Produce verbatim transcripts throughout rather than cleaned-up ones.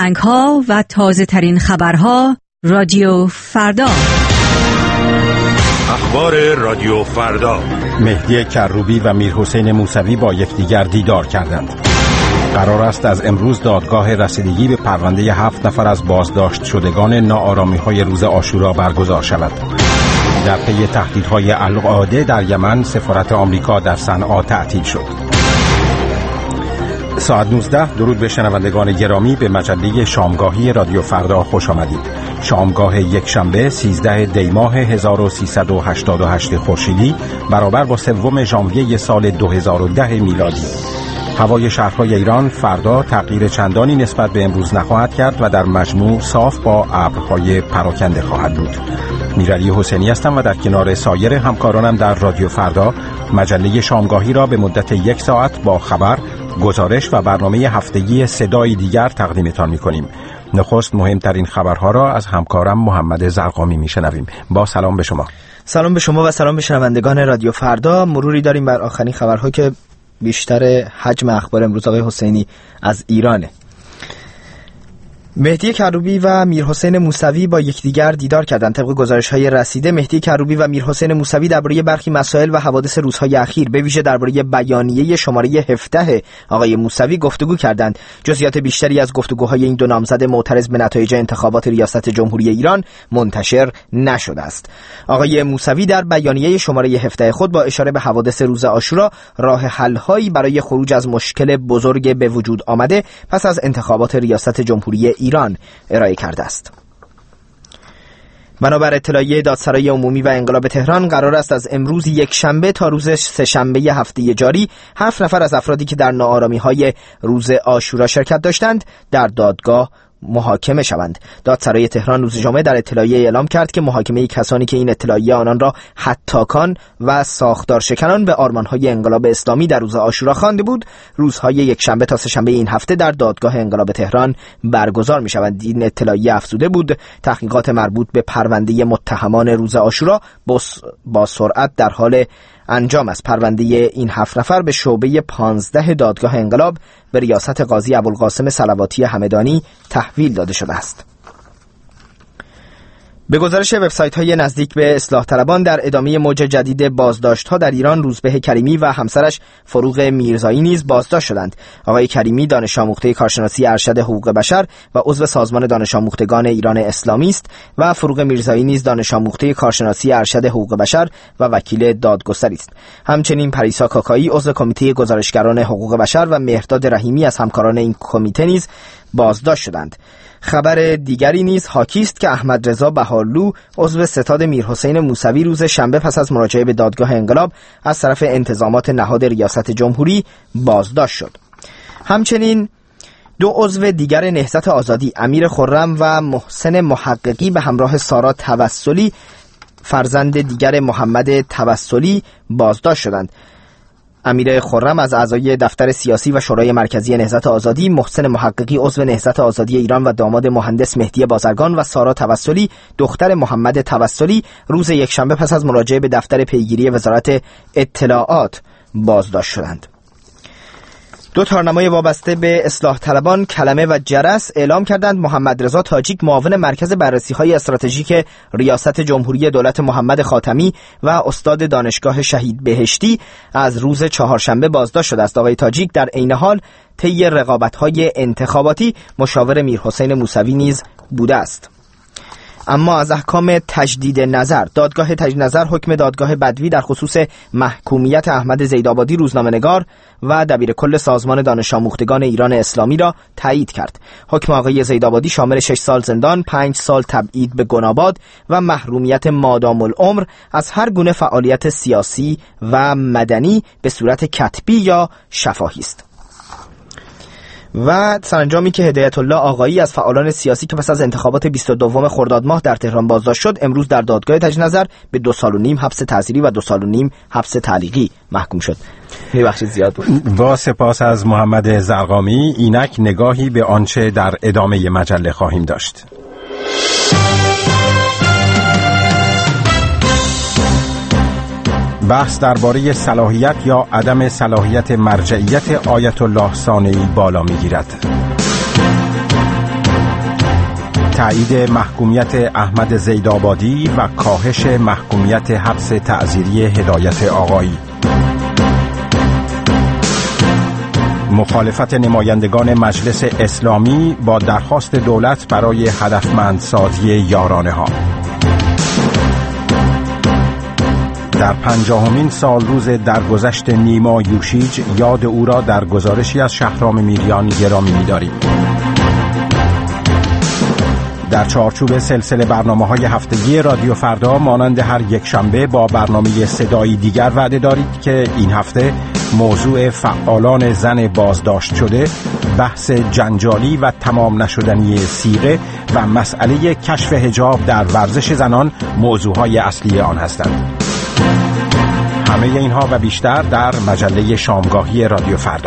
آهنگ‌ها و تازه‌ترین خبرها رادیو فردا. اخبار رادیو فردا. مهدی کروبی و میرحسین موسوی با یکدیگر دیدار کردند. قرار است از امروز دادگاه رسیدگی به پرونده هفت نفر از بازداشت شدگان ناآرامی‌های روز عاشورا برگزار شود. در پی تهدیدهای القاعده در یمن سفارت آمریکا در صنعا تعطیل شد. ساعت نوزده. درود به شنوندگان گرامی، به مجله شامگاهی رادیو فردا خوش آمدید. شامگاه یک شنبه سیزده دی ماه هزار و سیصد و هشتاد و هشت خورشیدی برابر با سوم ژانویه سال دو هزار و ده میلادی. هوای شهرهای ایران فردا تغییر چندانی نسبت به امروز نخواهد کرد و در مجموع صاف با ابرهای پراکنده خواهد بود. میرعلی حسینی هستم و در کنار سایر همکارانم در رادیو فردا مجله شامگاهی را به مدت یک ساعت با خبر، گزارش و برنامه هفتگی صدای دیگر تقدیمتان می‌کنیم. نخست مهمترین خبرها را از همکارم محمد زرقامی میشنویم. با سلام به شما. سلام به شما و سلام به شنوندگان رادیو فردا. مروری داریم بر آخرین خبرها که بیشتر حجم اخبار امروز آقای حسینی از ایرانه. مهدی کروبی و میرحسین موسوی با یکدیگر دیدار کردند. طبق گزارش‌های رسیده مهدی کروبی و میرحسین موسوی درباره برخی مسائل و حوادث روزهای اخیر به ویژه درباره بیانیه شماره هفده آقای موسوی گفتگو کردند. جزئیات بیشتری از گفتگوهای این دو نامزد معترض به نتایج انتخابات ریاست جمهوری ایران منتشر نشده است. آقای موسوی در بیانیه شماره هفده خود با اشاره به حوادث روز عاشورا راه حل‌هایی برای خروج از مشکل بزرگ به وجود آمده پس از انتخابات ریاست جمهوری ایران ارائه کرده است. بنابر اطلاعیه دادسرای عمومی و انقلاب تهران قرار است از امروز یک شنبه تا روز سه شنبه هفته جاری هفت نفر از افرادی که در ناآرامی‌های روز عاشورا شرکت داشتند در دادگاه محاکمه شوند. دادسرای تهران روز جمعه در اطلاعیه اعلام کرد که محاکمه کسانی که این اطلاعیه آنان را حتاکان و ساختار شکنان به آرمان‌های انقلاب اسلامی در روز عاشورا خوانده بود، روزهای یک شنبه تا سه شنبه این هفته در دادگاه انقلاب تهران برگزار می‌شوند. این اطلاعیه افزوده بود تحقیقات مربوط به پرونده متهمان روز عاشورا با سرعت در حال انجام از. پرونده این هفت نفر به شعبه پانزده دادگاه انقلاب به ریاست قاضی ابوالقاسم صلواتی همدانی تحویل داده شده است. به گزارش وبسایت‌های نزدیک به اصلاح طلبان در ادامه موج جدید بازداشت‌ها در ایران روزبه کریمی و همسرش فروغ میرزایی نیز بازداشت شدند. آقای کریمی دانش آموخته کارشناسی ارشد حقوق بشر و عضو سازمان دانش آموختگان ایران اسلامی است و فروغ میرزایی نیز دانش آموخته کارشناسی ارشد حقوق بشر و وکیل دادگستری است. همچنین پریسا کاکایی عضو کمیته گزارشگران حقوق بشر و مهرداد رحیمی از همکاران این کمیته نیز بازداشت شدند. خبر دیگری نیز حاکی است که احمد رضا بهارلو عضو ستاد میرحسین موسوی روز شنبه پس از مراجعه به دادگاه انقلاب از طرف انتظامات نهاد ریاست جمهوری بازداشت شد. همچنین دو عضو دیگر نهضت آزادی امیر خرم و محسن محققی به همراه سارا توسلی فرزند دیگر محمد توسلی بازداشت شدند. امیر خرم از اعضای دفتر سیاسی و شورای مرکزی نهضت آزادی، محسن محققی عضو نهضت آزادی ایران و داماد مهندس مهدی بازرگان و سارا توسلی دختر محمد توسلی روز یکشنبه پس از مراجعه به دفتر پیگیری وزارت اطلاعات بازداشت شدند. دو تارنمای وابسته به اصلاح طلبان کلمه و جرس اعلام کردند محمد رضا تاجیک معاون مرکز بررسی‌های استراتژیک ریاست جمهوری دولت محمد خاتمی و استاد دانشگاه شهید بهشتی از روز چهارشنبه بازداشت شده است. آقای تاجیک در عین حال طی رقابت‌های انتخاباتی مشاور میرحسین موسوی نیز بوده است. اما از احکام تجدید نظر، دادگاه تجدید نظر حکم دادگاه بدوی در خصوص محکومیت احمد زیدآبادی روزنامه‌نگار و دبیر کل سازمان دانش آموختگان ایران اسلامی را تایید کرد. حکم آقای زیدآبادی شامل شش سال زندان، پنج سال تبعید به گناباد و محرومیت مادام العمر از هر گونه فعالیت سیاسی و مدنی به صورت کتبی یا شفاهی است. و سرانجامی که هدایت الله آقایی از فعالان سیاسی که پس از انتخابات بیست و دوم خرداد ماه در تهران بازداشت شد امروز در دادگاه تجدید نظر به دو سال و نیم حبس تعزیری و دو سال و نیم حبس تعلیقی محکوم شد. یه بخش زیاد بود. با سپاس از محمد زرقامی. اینک نگاهی به آنچه در ادامه مجله خواهیم داشت. بحث درباره صلاحیت یا عدم صلاحیت مرجعیت آیت الله ثانوی بالا می‌گیرد. تایید محکومیت احمد زیدآبادی و کاهش محکومیت حبس تعزیری هدایت آقایی. مخالفت نمایندگان مجلس اسلامی با درخواست دولت برای هدفمندسازی یارانه ها. در پنجاهمین سال روز درگذشت نیما یوشیج یاد او را در گزارشی از شهرام میریان گرامی می‌داریم. در چارچوب سلسله برنامه‌های هفتگی رادیو فردا مانند هر یک شنبه با برنامه صدایی دیگر وعده دارید که این هفته موضوع فعالان زن بازداشت شده، بحث جنجالی و تمام نشدنی صیغه و مسئله کشف حجاب در ورزش زنان موضوعهای اصلی آن هستند. همه اینها و بیشتر در مجله شامگاهی رادیو فردا.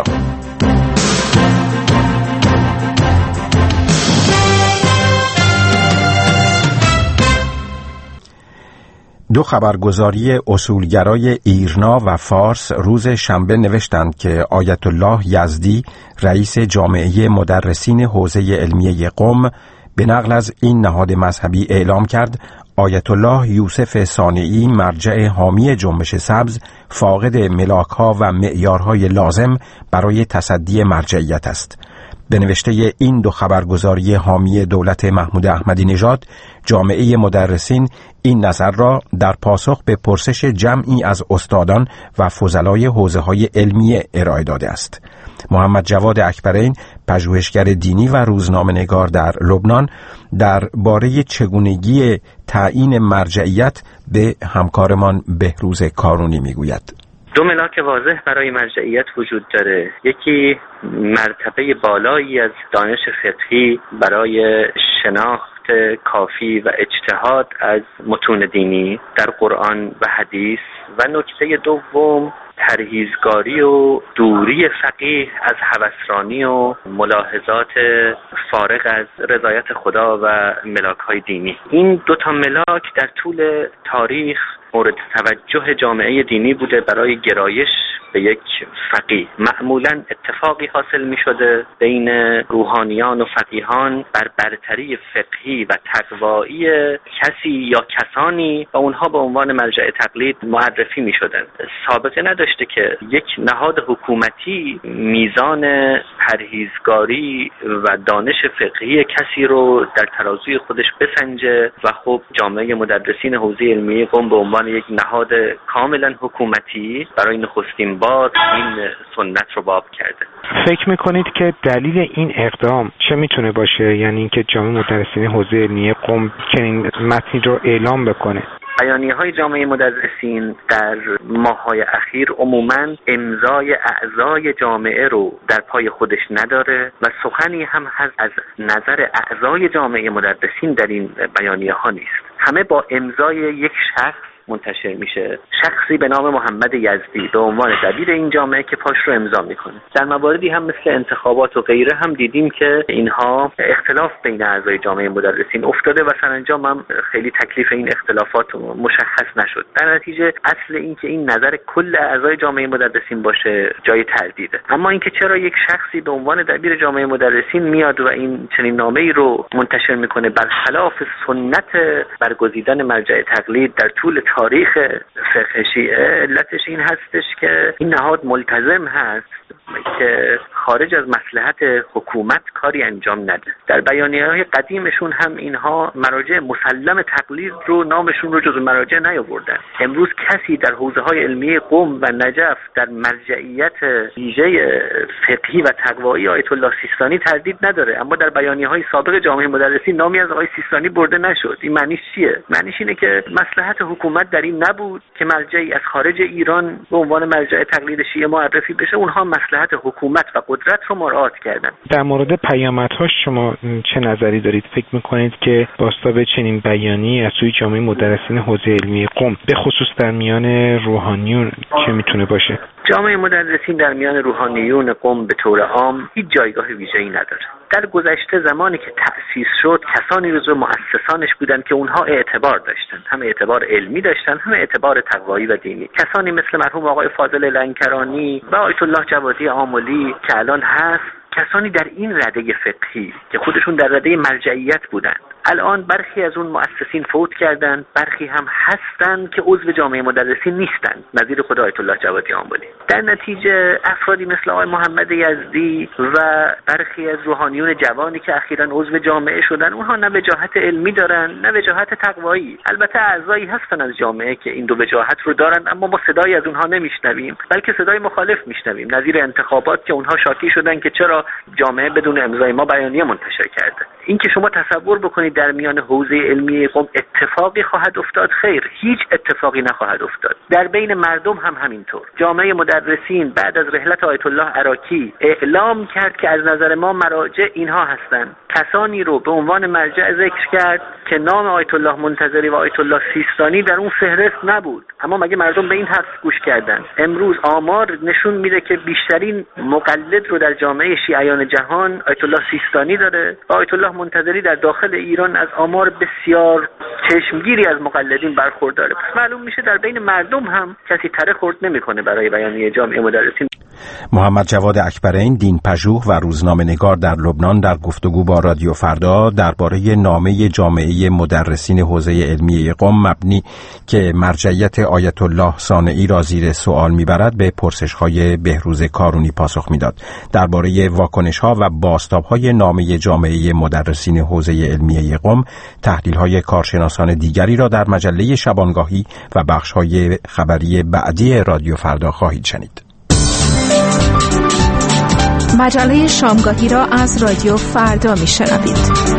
دو خبرگزاری اصولگرای ایرنا و فارس روز شنبه نوشتند که آیت الله یزدی رئیس جامعه مدرسین حوزه علمیه قم به نقل از این نهاد مذهبی اعلام کرد آیت الله یوسف صانعی مرجع حامی جنبش سبز فاقد ملاک‌ها و معیارهای لازم برای تصدی مرجعیت است. به نوشته این دو خبرگزاری حامی دولت محمود احمدی نژاد، جامعه مدرسین این نظر را در پاسخ به پرسش جمعی از استادان و فضلای حوزه‌های علمی ارائه داده است. محمد جواد اکبرین، پژوهشگر دینی و روزنامه‌نگار در لبنان، در باره چگونگی تعیین مرجعیت به همکارمان بهروز کارونی میگوید. دو ملاک واضح برای مرجعیت وجود داره. یکی مرتبه بالایی از دانش فقهی برای شناخت کافی و اجتهاد از متون دینی در قرآن و حدیث، و نکته دوم پرهیزگاری و دوری فقیه از هوسرانی و ملاحظات فارغ از رضایت خدا و ملاک‌های دینی. این دو تا ملاک در طول تاریخ مورد توجه جامعه دینی بوده برای گرایش به یک فقیه. معمولاً اتفاقی حاصل می شده بین روحانیان و فقیهان بر برتری فقهی و تقوایی کسی یا کسانی و اونها به عنوان مرجع تقلید معرفی می شدن. سابقه نداشته که یک نهاد حکومتی میزان پرهیزگاری و دانش فقهی کسی رو در ترازوی خودش بسنجه و خب جامعه مدرسین حوزه علمیه قم به عنوان یک نهاد کاملا حکومتی برای نخستین بار این سنت رو باب کرده. فکر میکنید که دلیل این اقدام چه میتونه باشه؟ یعنی اینکه جامعه مدرسین حوزه علمیه قم چنین متنی رو اعلام بکنه؟ بیانیه های جامعه مدرسین در ماه‌های اخیر عموماً امضای اعضای جامعه رو در پای خودش نداره و سخنی هم از نظر اعضای جامعه مدرسین در این بیانیه ها نیست. همه با امضای یک شخص منتشر میشه، شخصی به نام محمد یزدی به عنوان دبیر این جامعه که پاش رو امضا میکنه. در مواردی هم مثل انتخابات و غیره هم دیدیم که اینها اختلاف بین اعضای جامعه مدرسین افتاده و سرانجام هم خیلی تکلیف این اختلافات مشخص نشد. در نتیجه اصل این که این نظر کل اعضای جامعه مدرسین باشه جای تردیده. اما اینکه چرا یک شخصی به عنوان دبیر جامعه مدرسین میاد و این چنین نامه‌ای رو منتشر میکنه برخلاف سنت برگزیدن مرجع تقلید در طول تاریخ فقه شیعه، علتش این هستش که این نهاد ملتزم هست که خارج از مصلحت حکومت کاری انجام نده. در بیانیه‌های قدیمشون هم اینها مراجع مسلم تقلید رو نامشون رو جزو مراجع نیاوردن. امروز کسی در حوزه‌های علمی قم و نجف در مرجعیت ویژه فقهی و تقوایی آیت الله سیستانی تردید نداره، اما در بیانیه‌های سابق جامعه مدرسین نامی از آقای سیستانی برده نشد. این معنیش چیه؟ معنیش اینه که مصلحت حکومت در این نبود که مرجعی از خارج ایران به عنوان مرجع تقلید شیعه معرفی بشه. اونها مصلحت حکومت و قدرت رو مراعات کردن. در مورد پیامدهاش شما چه نظری دارید؟ فکر میکنید که بازتاب چنین بیانیه‌ای از سوی جامعه مدرسین حوزه علمی قم به خصوص در میان روحانیون چه میتونه باشه؟ جامعه مدرسین در میان روحانیون قم به طور عام هیچ جایگاه ویژه‌ای نداره. در گذشته زمانی که تأسیس شد کسانی جزو مؤسسانش بودند که اونها اعتبار داشتند، هم اعتبار علمی داشتند هم اعتبار تقوایی و دینی. کسانی مثل مرحوم آقای فاضل لنکرانی و آیت الله جوادی آملی که الان هست، کسانی در این رده فقهی که خودشون در رده مرجعیت بودند الان برخی از اون مؤسسین فوت کردن، برخی هم هستن که عضو جامعه مدرسین نیستن، نظیر خود آیت الله جوادی آنبالی. در نتیجه افرادی مثل آقای محمد یزدی و برخی از روحانیون جوانی که اخیراً عضو جامعه شدن، اونها نه وجاهت علمی دارن نه وجاهت تقوایی. البته اعضایی هستن از جامعه که این دو وجاهت رو دارن، اما ما صدایی از اونها نمیشنویم، بلکه صدای مخالف میشنویم، نظیر انتخابات که اونها شاکی شدن که چرا جامعه بدون امضای ما بیانیه منتشر کرده. این که شما تصور بکنید در میان حوزه علمی قم اتفاقی خواهد افتاد، خیر، هیچ اتفاقی نخواهد افتاد. در بین مردم هم همینطور. جامعه مدرسین بعد از رحلت آیت الله عراقی اعلام کرد که از نظر ما مراجع اینها هستند. کسانی رو به عنوان مرجع ذکر کرد که نام آیت الله منتظری و آیت الله سیستانی در اون فهرست نبود. اما مگه مردم به این حرف گوش کردن؟ امروز آمار نشون میده که بیشترین مقلد رو در جامعه شیعیان جهان آیت الله سیستانی داره و آیت الله منتظری در داخل ایران از آمار بسیار چشمگیری از مقلدین برخورداره. پس معلوم میشه در بین مردم هم کسی تره خورد نمیکنه برای بیانیه جامعه مدرسین. محمد جواد اکبرین، دین پژوه و روزنامه‌نگار در لبنان، در گفتگو با رادیو فردا درباره نامه جامعه مدرسین حوزه علمی قم مبنی که مرجعیت آیت الله صانعی را زیر سوال میبرد به پرسش‌های بهروز کارونی پاسخ میداد. درباره واکنش‌ها و بازتاب‌های نامه جامعه مدرسین حوزه علمی قم، تحلیل‌های کارشناسان دیگری را در مجله شبانگاهی و بخش‌های خبری بعدی رادیو فردا خواهید شنید. مجله شامگاهی را از رادیو فردا میشنوید.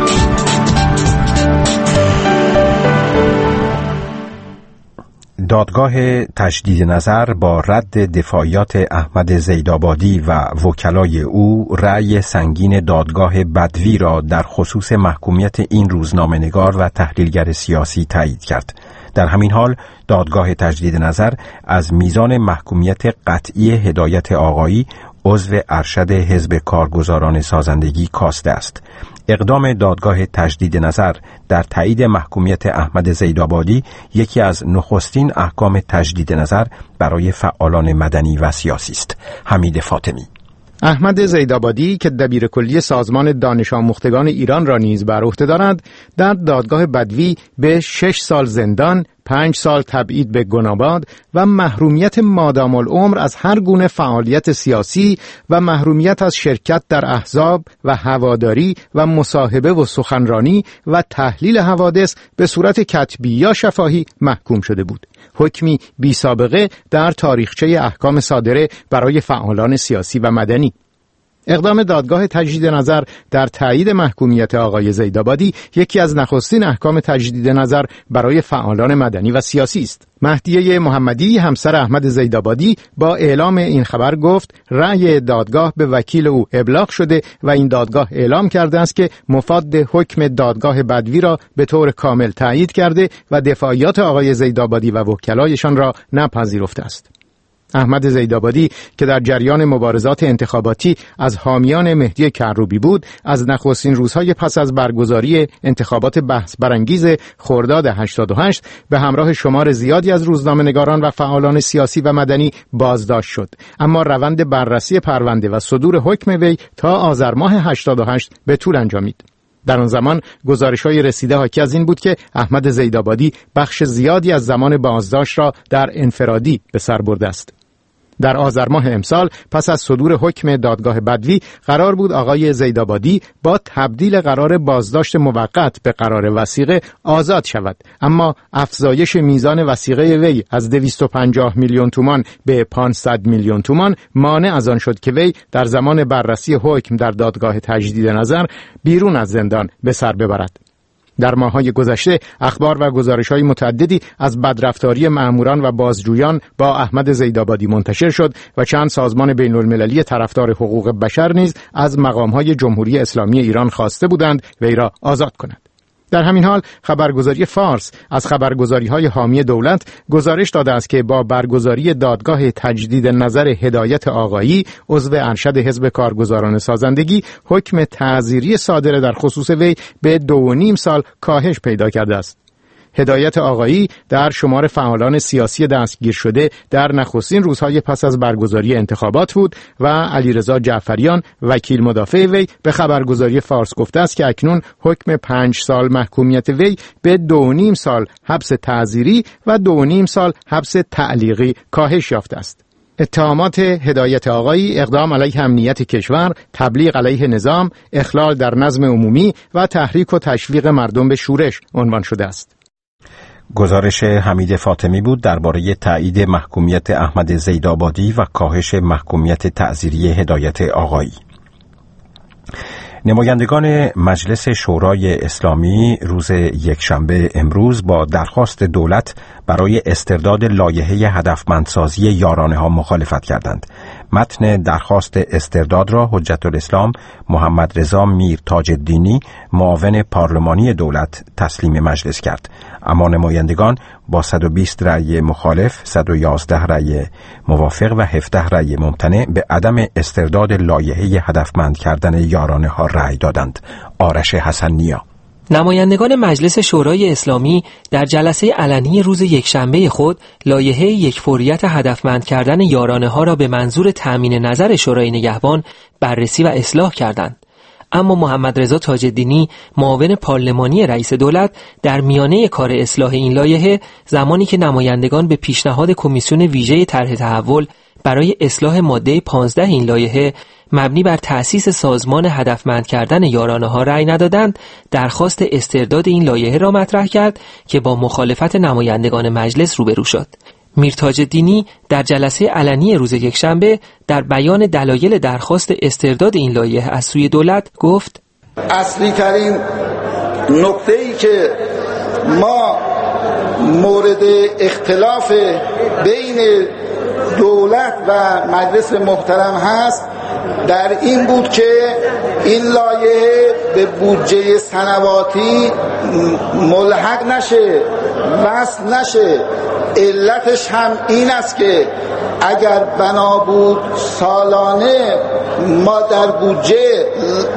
دادگاه تجدید نظر با رد دفاعیات احمد زیدآبادی و وکلای او رأی سنگین دادگاه بدوی را در خصوص محکومیت این روزنامه‌نگار و تحلیلگر سیاسی تایید کرد. در همین حال دادگاه تجدید نظر از میزان محکومیت قطعی هدایت آقایی عضو ارشد حزب کارگزاران سازندگی کاسته است. اقدام دادگاه تجدید نظر در تایید محکومیت احمد زیدآبادی یکی از نخستین احکام تجدید نظر برای فعالان مدنی و سیاسی است. حمید فاطمی. احمد زیدآبادی که دبیرکلی سازمان دانش آموختگان ایران را نیز بر عهده دارد، در دادگاه بدوی به شش سال زندان، پنج سال تبعید به گناباد و محرومیت مادام العمر از هر گونه فعالیت سیاسی و محرومیت از شرکت در احزاب و هواداری و مصاحبه و سخنرانی و تحلیل حوادث به صورت کتبی یا شفاهی محکوم شده بود. حکمی بی سابقه در تاریخچه احکام صادره برای فعالان سیاسی و مدنی. اقدام دادگاه تجدید نظر در تایید محکومیت آقای زیدآبادی یکی از نخستین احکام تجدید نظر برای فعالان مدنی و سیاسی است. مهدیه محمدی، همسر احمد زیدآبادی، با اعلام این خبر گفت رأی دادگاه به وکیل او ابلاغ شده و این دادگاه اعلام کرده است که مفاد حکم دادگاه بدوی را به طور کامل تایید کرده و دفاعیات آقای زیدآبادی و وکلایشان را نپذیرفته است. احمد زیدآبادی که در جریان مبارزات انتخاباتی از حامیان مهدی کروبی بود، از نخستین روزهای پس از برگزاری انتخابات بحث برانگیز خرداد هشتاد و هشت به همراه شمار زیادی از روزنامه‌نگاران و فعالان سیاسی و مدنی بازداشت شد، اما روند بررسی پرونده و صدور حکم وی تا آذر ماه هشتاد و هشت به طول انجامید. در آن زمان گزارش‌های رسیده حاکی از این بود که احمد زیدآبادی بخش زیادی از زمان بازداشت را در انفرادی به سر برده است. در آذر ماه امسال پس از صدور حکم دادگاه بدوی قرار بود آقای زیدآبادی با تبدیل قرار بازداشت موقت به قرار وثیقه آزاد شود، اما افزایش میزان وثیقه وی از دویست و پنجاه میلیون تومان به پانصد میلیون تومان مانع از آن شد که وی در زمان بررسی حکم در دادگاه تجدید نظر بیرون از زندان به سر ببرد. در ماه‌های گذشته اخبار و گزارش‌های متعددی از بدرفتاری مأموران و بازجویان با احمد زیدآبادی منتشر شد و چند سازمان بین‌المللی طرفدار حقوق بشر نیز از مقام‌های جمهوری اسلامی ایران خواسته بودند وی را آزاد کنند. در همین حال خبرگزاری فارس از خبرگزاری‌های حامی دولت گزارش داده است که با برگزاری دادگاه تجدید نظر هدایت آقایی عضو ارشد حزب کارگزاران سازندگی، حکم تعزیری صادره در خصوص وی به دو و نیم سال کاهش پیدا کرده است. هدایت آقایی در شمار فعالان سیاسی دستگیر شده در نخستین روزهای پس از برگزاری انتخابات بود و علیرضا جعفریان وکیل مدافع وی به خبرگزاری فارس گفته است که اکنون حکم پنج سال محکومیت وی به دو و نیم سال حبس تعزیری و دو و نیم سال حبس تعلیقی کاهش یافته است. اتهامات هدایت آقایی اقدام علیه امنیت کشور، تبلیغ علیه نظام، اخلال در نظم عمومی و تحریک و تشویق مردم به شورش عنوان شده است. گزارش حمید فاطمی بود درباره تایید محکومیت احمد زیدآبادی و کاهش محکومیت تعزیری هدایت آقایی. نمایندگان مجلس شورای اسلامی روز یکشنبه امروز با درخواست دولت برای استرداد لایحه هدفمندسازی یارانه ها مخالفت کردند. متن درخواست استرداد را حجت الاسلام محمد رضا میر تاج الدینی معاون پارلمانی دولت تسلیم مجلس کرد، اما نمایندگان با صد و بیست رأی مخالف، صد و یازده رأی موافق و هفده رأی ممتنع به عدم استرداد لایحه هدفمند کردن یارانه ها رأی دادند. آرش حسن نیا. نمایندگان مجلس شورای اسلامی در جلسه علنی روز یکشنبه خود لایحه یکفوریت هدفمند کردن یارانه ها را به منظور تأمین نظر شورای نگهبان بررسی و اصلاح کردند. اما محمد رضا تاج الدینی معاون پارلمانی رئیس دولت در میانه کار اصلاح این لایحه، زمانی که نمایندگان به پیشنهاد کمیسیون ویژه طرح تحول برای اصلاح ماده پانزده این لایحه مبنی بر تأسیس سازمان هدفمند کردن یارانه ها رأی ندادند، درخواست استرداد این لایحه را مطرح کرد که با مخالفت نمایندگان مجلس روبرو شد. میر تاج الدینی در جلسه علنی روز یکشنبه در بیان دلایل درخواست استرداد این لایحه از سوی دولت گفت: اصلی ترین نکته‌ای که ما مورد اختلاف بین دولت و مجلس محترم هست در این بود که این لایحه به بودجه سنواتی ملحق نشه، وصل نشه. علتش هم این است که اگر بنا بود سالانه ما در بودجه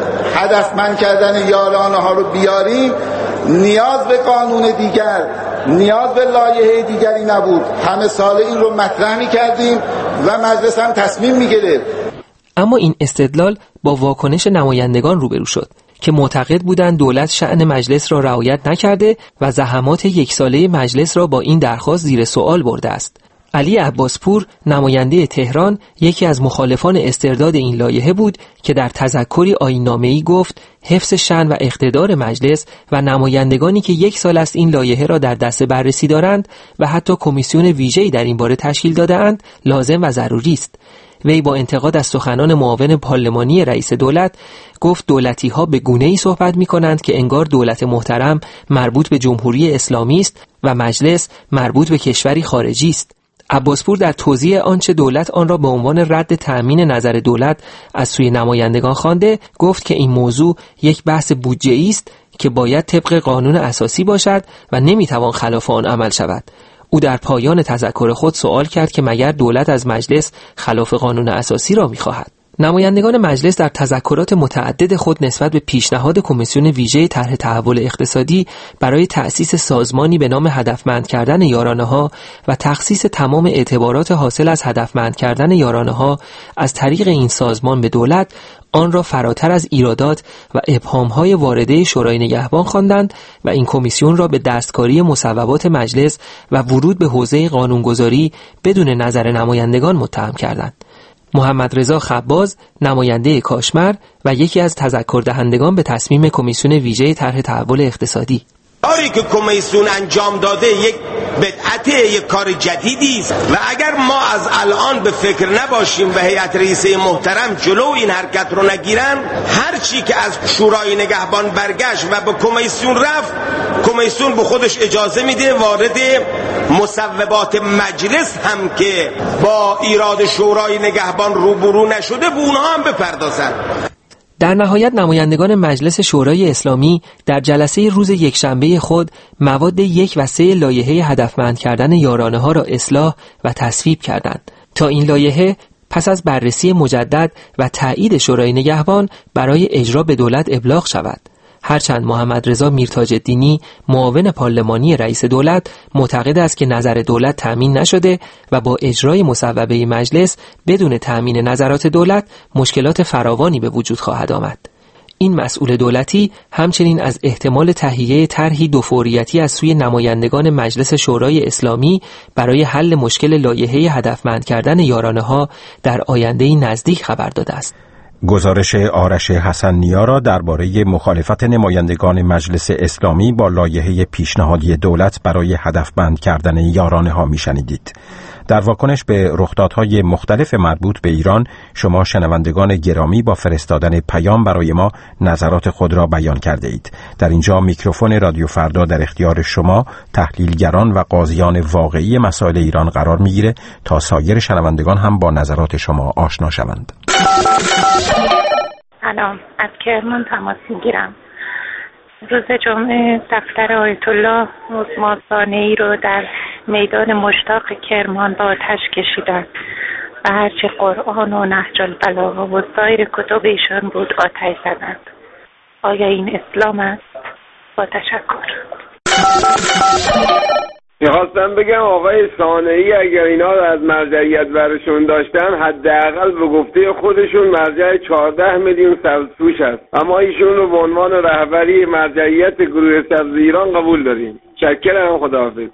هدفمند کردن یارانه ها رو بیاریم، نیاز به قانون دیگر، نیاز به لایحه دیگری نبود. همه ساله این رو مطرح می‌کردیم و مجلس هم تصمیم می‌گرفت. اما این استدلال با واکنش نمایندگان روبرو شد که معتقد بودند دولت شأن مجلس را رعایت نکرده و زحمات یک ساله مجلس را با این درخواست زیر سوال برده است. علی عباسپور نماینده تهران یکی از مخالفان استرداد این لایحه بود که در تذکری آیین‌نامه‌ای گفت حفظ شأن و اقتدار مجلس و نمایندگانی که یک سال است این لایحه را در دست بررسی دارند و حتی کمیسیون ویژه‌ای در این باره تشکیل داده‌اند لازم و ضروری است. وی با انتقاد از سخنان معاون پارلمانی رئیس دولت گفت دولتی‌ها به گونه‌ای صحبت می‌کنند که انگار دولت محترم مربوط به جمهوری اسلامی است و مجلس مربوط به کشوری خارجی است. عباسپور در توضیح آنچه دولت آن را به عنوان رد تأمین نظر دولت از سوی نمایندگان خوانده، گفت که این موضوع یک بحث بودجه‌ای است که باید طبق قانون اساسی باشد و نمی‌توان خلاف آن عمل شود. او در پایان تذکر خود سوال کرد که مگر دولت از مجلس خلاف قانون اساسی را می‌خواهد؟ نمایندگان مجلس در تذکرات متعدد خود نسبت به پیشنهاد کمیسیون ویژه طرح تحول اقتصادی برای تأسیس سازمانی به نام هدفمند کردن یارانه‌ها و تخصیص تمام اعتبارات حاصل از هدفمند کردن یارانه‌ها از طریق این سازمان به دولت، آن را فراتر از ایرادات و ابهام‌های وارده شورای نگهبان خواندند و این کمیسیون را به دستکاری مصوبات مجلس و ورود به حوزه قانونگذاری بدون نظر نمایندگان متهم کردند. محمد رضا خباز نماینده کاشمر و یکی از تذکر دهندگان به تصمیم کمیسیون ویژه طرح تحول اقتصادی: کاری که کمیسیون انجام داده یک بدعته، یک کار جدیدی است و اگر ما از الان به فکر نباشیم و هیئت رئیسه محترم جلو این حرکت رو نگیرن، هر چی که از شورای نگهبان برگشت و به کمیسیون رفت، کمیسیون به خودش اجازه میده وارد مصوبات مجلس هم که با ایراد شورای نگهبان روبرو نشده به اونها هم بپردازن. در نهایت نمایندگان مجلس شورای اسلامی در جلسه روز یکشنبه خود مواد یک و سه لایحه هدفمند کردن یارانه ها را اصلاح و تصویب کردند تا این لایحه پس از بررسی مجدد و تایید شورای نگهبان برای اجرا به دولت ابلاغ شود. هرچند محمد رضا میرتاج‌الدینی معاون پارلمانی رئیس دولت معتقد است که نظر دولت تأمین نشده و با اجرای مصوبه مجلس بدون تأمین نظرات دولت مشکلات فراوانی به وجود خواهد آمد. این مسئول دولتی همچنین از احتمال تهیه طرحی دو فوریتی از سوی نمایندگان مجلس شورای اسلامی برای حل مشکل لایحه هدفمند کردن یارانه‌ها در آینده نزدیک خبر داده است. گزارش آرش حسن نیا را درباره مخالفت نمایندگان مجلس اسلامی با لایحه پیشنهادی دولت برای هدفمند کردن یارانه‌ها میشنیدید. در واکنش به رخدادهای مختلف مربوط به ایران، شما شنوندگان گرامی با فرستادن پیام برای ما نظرات خود را بیان کرده اید. در اینجا میکروفون رادیو فردا در اختیار شما تحلیلگران و قاضیان واقعی مسائل ایران قرار میگیره تا سایر شنوندگان هم با نظرات شما آشنا شوند. سلام، از کرمان تماس میگیرم. روز جمعه دفتر آیت الله عثمان‌ثانی رو در میدان مشتاق کرمان با آتش کشیدند و هرچه قرآن و نهج البلاغه و سایر کتب ایشان بود آتش زدند. آیا این اسلام است؟ با تشکر. میخواستم بگم آقای ثانوی اگر اینا از مرجعیت برشون داشتن حداقل به گفته خودشون مرجع چهارده میلیون سبزپوش هست، اما ایشون رو به عنوان رهبری مرجعیت گروه سبز ایران قبول داریم. شکرم، خداحافظ.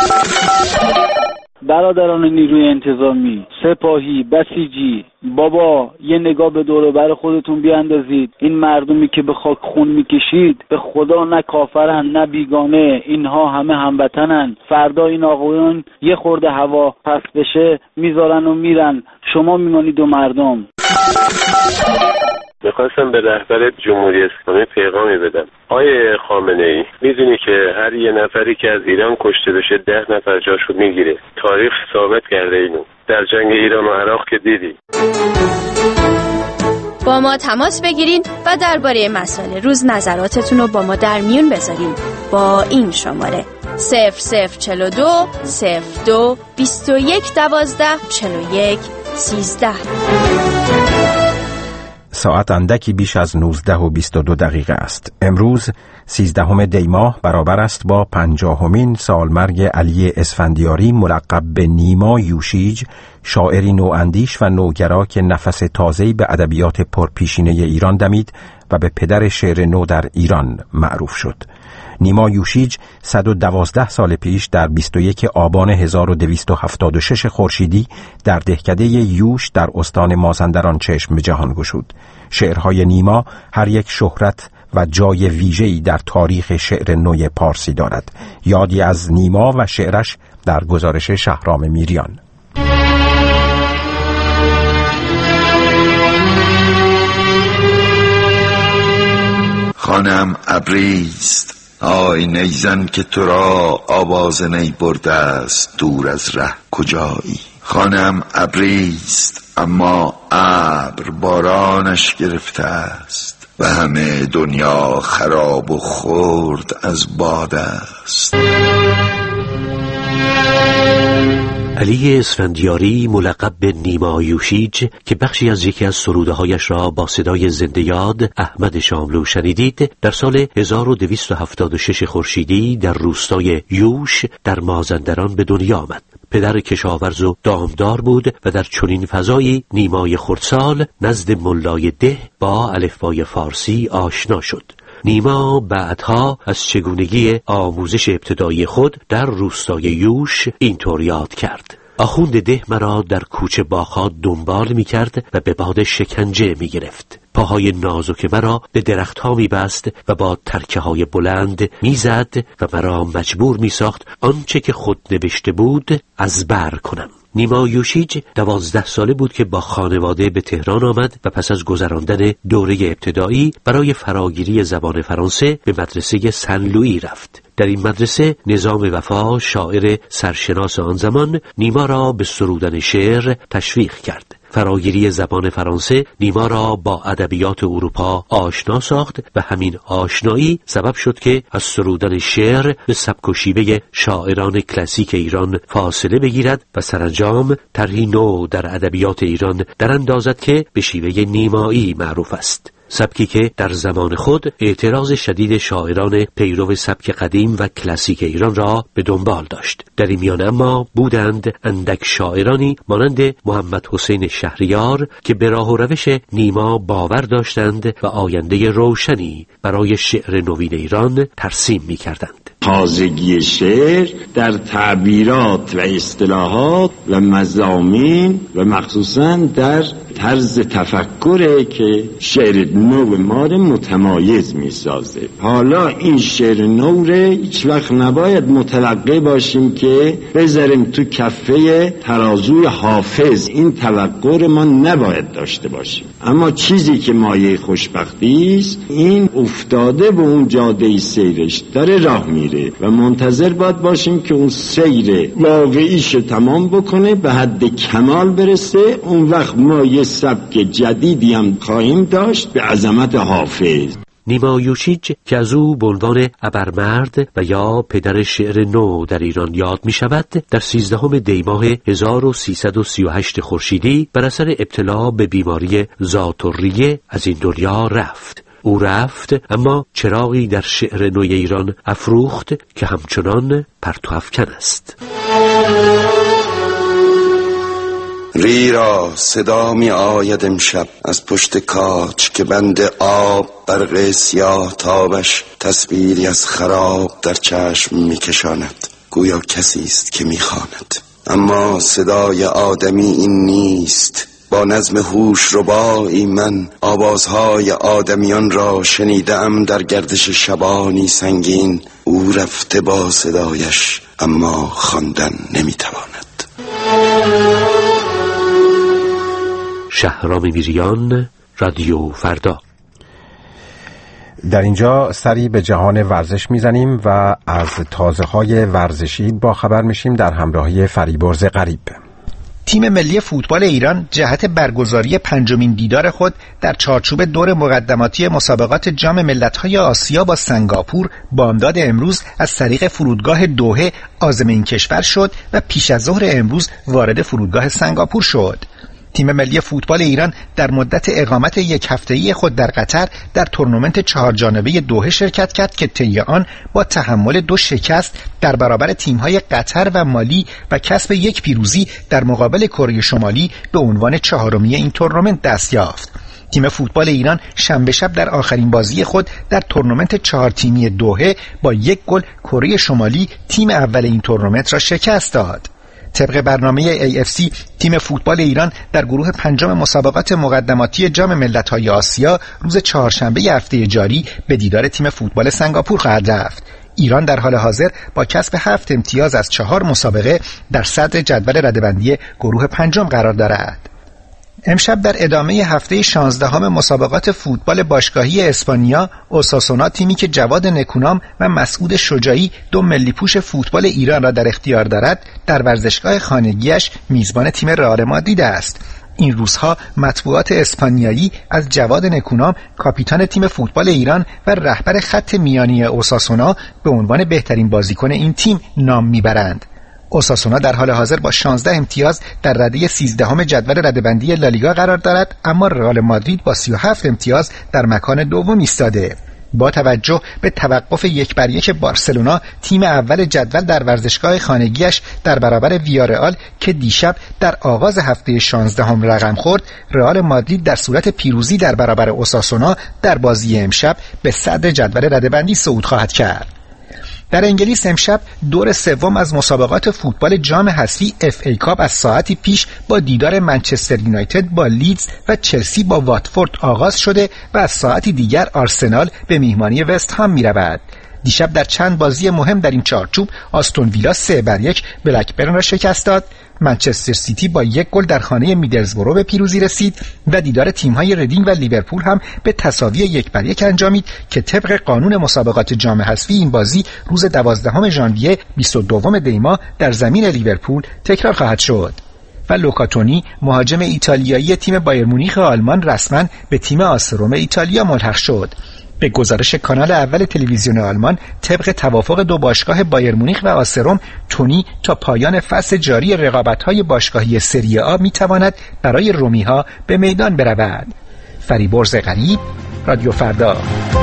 برادران نیروی انتظامی، سپاهی، بسیجی، بابا یه نگاه به دور و بر خودتون بیاندازید. این مردمی که به خاک خون میکشید به خدا نه کافرن نه بیگانه، اینها همه هموطنن. فردا این آقایون یه خورده هوا پس بشه میذارن و میرن، شما میمانید و مردم. میخواستم به رهبر جمهوری اسلامی پیغامی بدم. آیه خامنه ای، میدونی که هر یه نفری که از ایران کشته بشه ده نفر جاشو میگیره. تاریخ ثابت کرده اینو. در جنگ ایران و عراق که دیدی. با ما تماس بگیرین و درباره مسائل روز نظراتتون رو با ما در میون بذارین با این شماره صفر صفر چهل و دو صفر دو بیست و یک دوازده چهل و یک سیزده. ساعت اندکی بیش از نوزده و بیست و دو دقیقه است. امروز سیزدهم دی ماه برابر است با پنجاهمین سالمرگ علی اسفندیاری ملقب به نیما یوشیج، شاعری نواندیش و نوگرا که نفس تازه‌ای به ادبیات پرپیشینه ایران دمید و به پدر شعر نو در ایران معروف شد. نیما یوشیج صد و دوازده سال پیش در بیست و یک آبان هزار و دویست و هفتاد و شش خورشیدی در دهکده یوش در استان مازندران چشم به جهان گشود. شعرهای نیما هر یک شهرت و جای ویژه‌ای در تاریخ شعر نو پارسی دارد. یادی از نیما و شعرش در گزارش شهرام میریان. خانم ابریست، آی نیزن که تو را آواز نی برده است دور از ره کجایی. خانم ابریست اما ابر بارانش گرفته است و همه دنیا خراب و خرد از باد است. علی اسفندیاری ملقب به نیما یوشیج که بخشی از یکی از سروده‌هایش را با صدای زنده یاد احمد شاملو شنیدید، در سال هزار و دویست و هفتاد و شش خورشیدی در روستای یوش در مازندران به دنیا آمد. پدر کشاورز و دامدار بود و در چنین فضایی نیمای خردسال نزد ملای ده با الفبای فارسی آشنا شد. نیما بعدها از چگونگی آموزش ابتدایی خود در روستای یوش اینطور یاد کرد: آخوند ده مرا در کوچه باغ‌ها دنبال می کرد و به باد شکنجه می گرفت. پاهای نازک مرا به درختها می بست و با ترکه های بلند می زد و مرا مجبور می ساخت آنچه که خود نوشته بود از بر کنم. نیما یوشیج دوازده ساله بود که با خانواده به تهران آمد و پس از گذراندن دوره ابتدایی برای فراگیری زبان فرانسه به مدرسه سن لویی رفت. در این مدرسه نظام وفا، شاعر سرشناس آن زمان، نیما را به سرودن شعر تشویق کرد. فراگیری زبان فرانسه نیما را با ادبیات اروپا آشنا ساخت و همین آشنایی سبب شد که از سرودن شعر به سبک و شیوه شاعران کلاسیک ایران فاصله بگیرد و سرانجام طرحی نو در ادبیات ایران در اندازد که به شیوه نیمایی معروف است. سبکی که در زمان خود اعتراض شدید شاعران پیرو سبک قدیم و کلاسیک ایران را به دنبال داشت. در این میان اما بودند اندک شاعرانی مانند محمد حسین شهریار که به راه و روش نیما باور داشتند و آینده روشنی برای شعر نوین ایران ترسیم می‌کردند. تازگی شعر در تعبیرات و اصطلاحات و مضامین و مخصوصاً در طرز تفکره که شعر نو ما رو متمایز میسازه. حالا این شعر نو رو هیچ وقت نباید متوقع باشیم که بذاریم تو کفه ترازوی حافظ. این توقع رو ما نباید داشته باشیم. اما چیزی که مایه خوشبختی است این افتاده به اون جاده سیرش داره راه میره و منتظر باید باشیم که اون سیر واقعیش تمام بکنه، به حد کمال برسه. اون وقت ما یه سبک جدیدی هم خواهیم داشت به عظمت حافظ. نیما یوشیج که از او به عنوان ابرمرد و یا پدر شعر نو در ایران یاد می شود، در سیزدهم دی ماه هزار و سیصد و سی و هشت خورشیدی بر اثر ابتلا به بیماری ذات‌الریه از این دنیا رفت. او رفت اما چراغی در شعر نوی ایران افروخت که همچنان پرتو افکن است. ریرا صدا می آید امشب از پشت کاج که بند آب برق سیاه تابش تصویری از خراب در چشم می کشاند. گویا کسی است که می خواند، اما صدای آدمی این نیست. با نظم هوش ربایی من آوازهای آدمیان را شنیدم در گردش شبانی سنگین. او رفته با صدایش اما خواندن نمیتواند. شهرام میریان، رادیو فردا. در اینجا سری به جهان ورزش میزنیم و از تازه‌های ورزشی با خبر میشیم در همراهی فریبرز غریب. تیم ملی فوتبال ایران جهت برگزاری پنجمین دیدار خود در چارچوب دور مقدماتی مسابقات جام ملت‌های آسیا با سنگاپور بامداد امروز از طریق فرودگاه دوحه عازم این کشور شد و پیش از ظهر امروز وارد فرودگاه سنگاپور شد. تیم ملی فوتبال ایران در مدت اقامت یک هفته‌ای خود در قطر در تورنمنت چهار جانبه دوحه شرکت کرد که طی آن با تحمل دو شکست در برابر تیم‌های قطر و مالی و کسب یک پیروزی در مقابل کره شمالی به عنوان چهارمی این تورنمنت دست یافت. تیم فوتبال ایران شنبه شب در آخرین بازی خود در تورنمنت چهار تیمی دوحه با یک گل کره شمالی تیم اول این تورنمنت را شکست داد. طبق برنامه ای اف سی تیم فوتبال ایران در گروه پنجم مسابقات مقدماتی جام ملت‌های آسیا روز چهارشنبه هفته جاری به دیدار تیم فوتبال سنگاپور خواهد رفت. ایران در حال حاضر با کسب هفت امتیاز از چهار مسابقه در صدر جدول رده‌بندی گروه پنجم قرار دارد. امشب در ادامه هفته شانزدهم مسابقات فوتبال باشگاهی اسپانیا، اوساسونا تیمی که جواد نکونام و مسعود شجاعی دو ملی پوش فوتبال ایران را در اختیار دارد، در ورزشگاه خانگیش میزبان تیم رئال مادرید است. این روزها مطبوعات اسپانیایی از جواد نکونام کاپیتان تیم فوتبال ایران و رهبر خط میانی اوساسونا به عنوان بهترین بازیکن این تیم نام میبرند. اوساسونا در حال حاضر با شانزده امتیاز در رده سیزدهم جدول رده‌بندی لالیگا قرار دارد، اما رئال مادرید با سی و هفت امتیاز در مکان دوم ایستاده. با توجه به توقف یک بر یک بارسلونا تیم اول جدول در ورزشگاه خانگیش در برابر ویارئال که دیشب در آغاز هفته شانزدهم رقم خورد، رئال مادرید در صورت پیروزی در برابر اوساسونا در بازی امشب به صدر جدول رده‌بندی صعود خواهد کرد. در انگلیس امشب دور سوم از مسابقات فوتبال جام حذفی اف ای کاپ از ساعتی پیش با دیدار منچستر یونایتد با لیدز و چلسی با واتفورد آغاز شده و از ساعتی دیگر آرسنال به میهمانی وست هام می‌رود. دیشب در چند بازی مهم در این چارچوب آستون ویلا سه بر یک بلکبرن را شکست داد، منچستر سیتی با یک گل در خانه میدلزبرو به پیروزی رسید و دیدار تیم‌های ریدینگ و لیورپول هم به تساوی یک بر یک انجامید که طبق قانون مسابقات جام حذفی این بازی روز دوازدهم ژانویه بیست و دوم دی ماه در زمین لیورپول تکرار خواهد شد. و لوکاتونی مهاجم ایتالیایی تیم بایر مونیخ آلمان رسما به تیم آسروم ایتالیا ملحق شد. به گزارش کانال اول تلویزیون آلمان، طبق توافق دو باشگاه بایر مونیخ و آسروم، تونی تا پایان فصل جاری رقابت‌های باشگاهی سری آ می‌تواند برای رومی‌ها به میدان برود. فریبرز غریب، رادیو فردا.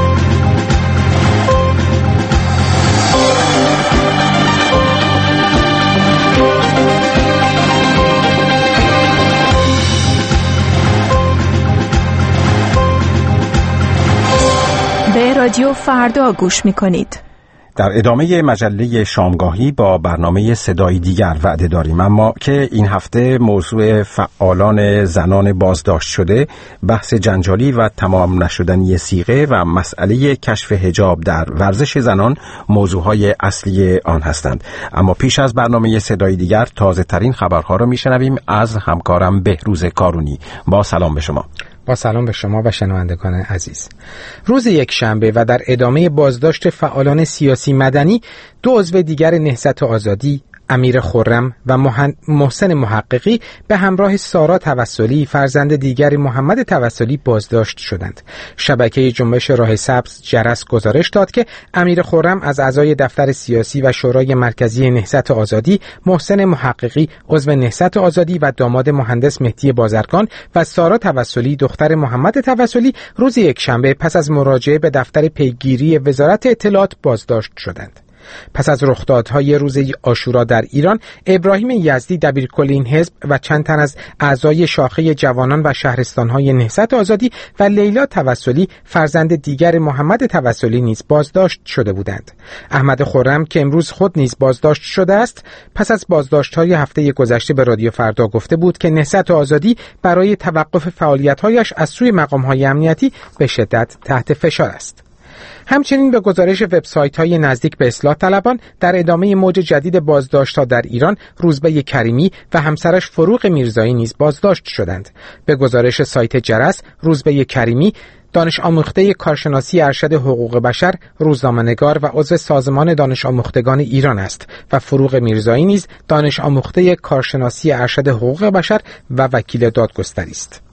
به رادیو فردا گوش می‌کنید. در ادامه مجله شامگاهی با برنامه صدای دیگر وعده داریم، اما که این هفته موضوع فعالان زنان بازداشت شده، بحث جنجالی و تمام نشدنی صیغه و مسئله کشف حجاب در ورزش زنان موضوعهای اصلی آن هستند. اما پیش از برنامه صدای دیگر تازه ترین خبرها را میشنویم از همکارم بهروز کارونی. با سلام به شما. با سلام به شما و شنوندگان عزیز. روز یک شنبه و در ادامه بازداشت فعالان سیاسی مدنی، دو عضو دیگر نهضت آزادی، امیر خرم و محسن محققی به همراه سارا توسلی فرزند دیگر محمد توسلی بازداشت شدند. شبکه جنبش راه سبز جرس گزارش داد که امیر خرم از اعضای دفتر سیاسی و شورای مرکزی نهضت آزادی، محسن محققی عضو نهضت آزادی و داماد مهندس مهدی بازرگان و سارا توسلی دختر محمد توسلی روز یکشنبه پس از مراجعه به دفتر پیگیری وزارت اطلاعات بازداشت شدند. پس از رخدادهای روز عاشورا در ایران، ابراهیم یزدی دبیرکل این حزب و چند تن از اعضای شاخه جوانان و شهرستانهای نهضت آزادی و لیلا توسلی فرزند دیگر محمد توسلی نیز بازداشت شده بودند. احمد خرم که امروز خود نیز بازداشت شده است، پس از بازداشت‌های هفته گذشته به رادیو فردا گفته بود که نهضت آزادی برای توقف فعالیت‌هایش از سوی مقام‌های امنیتی به شدت تحت فشار است. همچنین به گزارش وبسایت‌های نزدیک به اصلاح طلبان، در ادامه موج جدید بازداشت‌ها در ایران، روزبه کریمی و همسرش فروغ میرزایی نیز بازداشت شدند. به گزارش سایت جرس، روزبه کریمی دانش آموخته کارشناسی ارشد حقوق بشر، روزنامه‌نگار و عضو سازمان دانش آموختگان ایران است و فروغ میرزایی نیز دانش آموخته کارشناسی ارشد حقوق بشر و وکیل دادگستری است.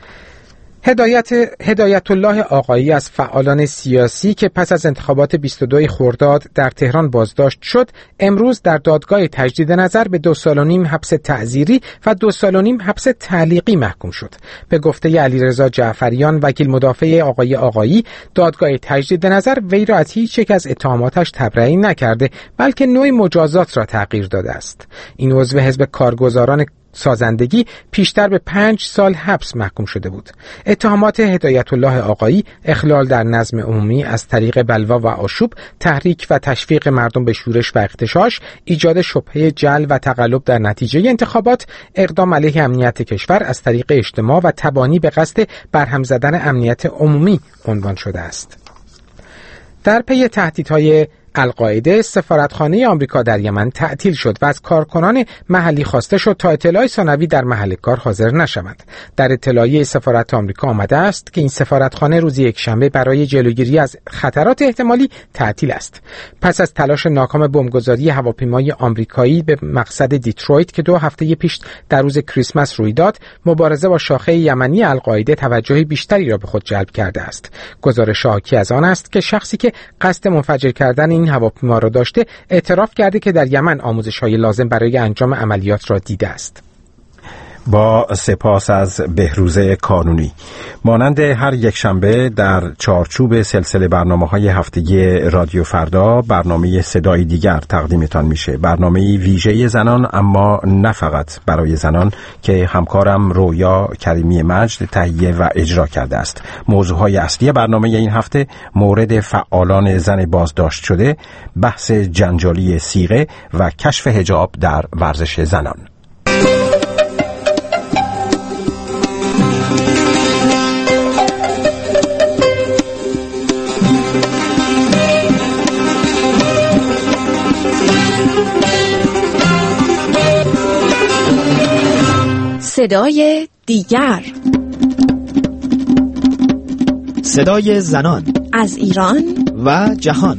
هدایت هدایت الله آقایی از فعالان سیاسی که پس از انتخابات بیست و دو خرداد در تهران بازداشت شد، امروز در دادگاه تجدید نظر به دو سال و نیم حبس تعزیری و دو سال و نیم حبس تعلیقی محکوم شد. به گفته علیرضا جعفریان وکیل مدافع آقای آقایی، دادگاه تجدید نظر وی را از هیچ یک از اتهاماتش تبرئه نکرده، بلکه نوع مجازات را تغییر داده است. این عضو حزب کارگزاران سازندگی پیشتر به پنج سال حبس محکوم شده بود. اتهامات هدایت الله آقایی اخلال در نظم عمومی از طریق بلوا و آشوب، تحریک و تشویق مردم به شورش و اغتشاش، ایجاد شبهه جعل و تقلب در نتیجه انتخابات، اقدام علیه امنیت کشور از طریق اجتماع و تبانی به قصد برهم زدن امنیت عمومی عنوان شده است. در پی تهدیدهای القاعده، سفارتخانه آمریکا در یمن تعطیل شد و از کارکنان محلی خواسته شد تا اطلاع ثانوی در محل کار حاضر نشوند. در اطلاعیه سفارت آمریکا آمده است که این سفارتخانه روز یکشنبه برای جلوگیری از خطرات احتمالی تعطیل است. پس از تلاش ناکام بمبگذاری هواپیمای آمریکایی به مقصد دیترویت که دو هفته پیش در روز کریسمس روی داد، مبارزه با شاخه یمنی القاعده توجه بیشتری را به خود جلب کرده است. گزارش حاکی از آن است که شخصی که قصد منفجر کردن این هواپیما را داشته، اعتراف کرده که در یمن آموزش‌های لازم برای انجام عملیات را دیده است. با سپاس از بهروز کانونی. مانند هر یک شنبه در چارچوب سلسله برنامه‌های هفتگی رادیو فردا، برنامه صدای دیگر تقدیمتان میشه. برنامه ویژه زنان، اما نه فقط برای زنان، که همکارم رویا کریمی مجد تهیه و اجرا کرده است. موضوعهای اصلی برنامه این هفته مورد فعالان زن بازداشت شده، بحث جنجالی صیغه و کشف حجاب در ورزش زنان. صدای دیگر، صدای زنان از ایران و جهان.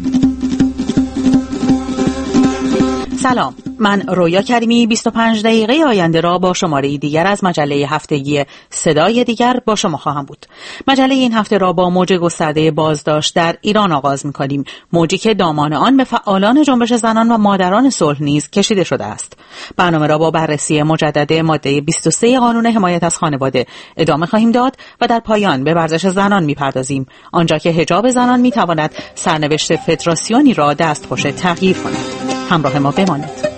سلام، من رویا کریمی بیست و پنج دقیقه آینده را با شماره دیگر از مجله هفتگی صدای دیگر با شما خواهم بود. مجله این هفته را با موج گسترده بازداشت در ایران آغاز می‌کنیم، موجی که دامان آن به فعالان جنبش زنان و مادران صلح نیز کشیده شده است. برنامه را با بررسی مجدد ماده بیست و سه قانون حمایت از خانواده ادامه خواهیم داد و در پایان به ورزش زنان می‌پردازیم، آنجا که حجاب زنان می‌تواند سرنوشت فدراسیونی را دستخوش تغییر کند. همراه ما بمانید.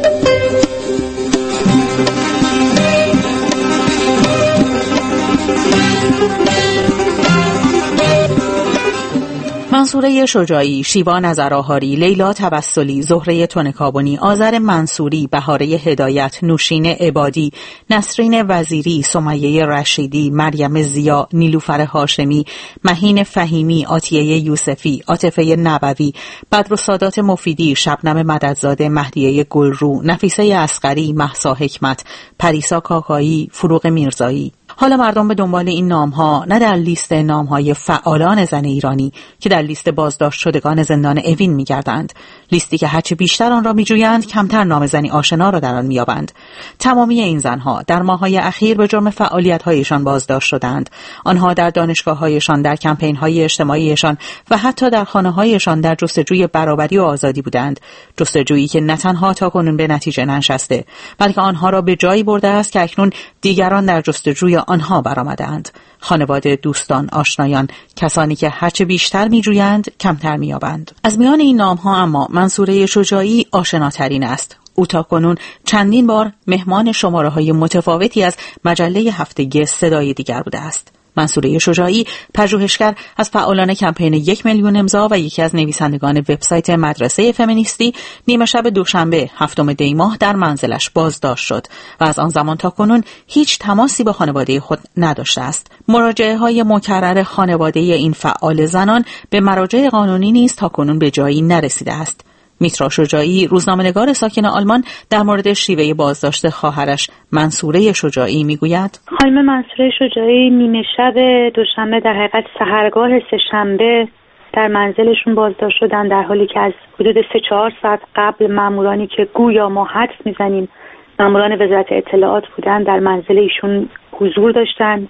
منصوره شجاعی، شیوا نظرآهاری، لیلا توسلی، زهره تونکابونی، آذر منصوری، بهاره هدایت، نوشین عبادی، نسرین وزیری، سمیه رشیدی، مریم ضیا، نیلوفر هاشمی، مهین فهیمی، عطیه یوسفی، عاطفه نبوی، بدرالسادات مفیدی، شبنم مددزاده، مهدیه گلرو، نفیسه اصغری، مهسا حکمت، پریسا کاکایی، فروغ میرزایی. حالا مردم به دنبال این نام‌ها نه در لیست نام‌های فعالان زن ایرانی که در لیست بازداشت شدگان زندان اوین می‌گردند، لیستی که هرچه بیشتر آن را می‌جویند کمتر نام زنی آشنا را در آن می‌یابند. تمامی این زن‌ها در ماه‌های اخیر به جرم فعالیت‌هایشان بازداشت شدند. آنها در دانشگاه‌هایشان، در کمپین‌های اجتماعیشان و حتی در خانه‌هایشان در جستجوی برابری و آزادی بودند، جستجویی که نه تنها تاکنون به نتیجه ننشسته، بلکه آنها را به جایی برده است که اکنون دیگران در جستجوی آنها برآمدند. خانواده، دوستان، آشنایان، کسانی که هرچه بیشتر می‌جویند کمتر می‌یابند. از میان این نام‌ها اما منصوره شجاعی آشناترین است. او تاکنون چندین بار مهمان شماره‌های متفاوتی از مجله هفتگی صدای دیگر بوده است. منصوره شجاعی، پژوهشگر از فعالان کمپین یک میلیون امضا و یکی از نویسندگان وبسایت مدرسه فمینیستی، نیمه شب دوشنبه هفتم دی ماه در منزلش بازداشت شد و از آن زمان تا کنون هیچ تماسی با خانواده خود نداشته است. مراجعه‌های مکرر خانواده این فعال زنان به مراجع قانونی نیز تا کنون به جایی نرسیده است. میترا شجاعی، روزنامه‌نگار ساکن آلمان، در مورد شیوه بازداشت خواهرش منصوره شجاعی میگوید: خانم منصوره شجاعی نیمه شب دوشنبه، در حقیقت سحرگاه سه‌شنبه، در منزلشون بازداشت شدن، در حالی که از حدود سه چهار ساعت قبل مامورانی که گویا ما حدس میزنیم ماموران وزارت اطلاعات بودن در منزل ایشون حضور داشتن،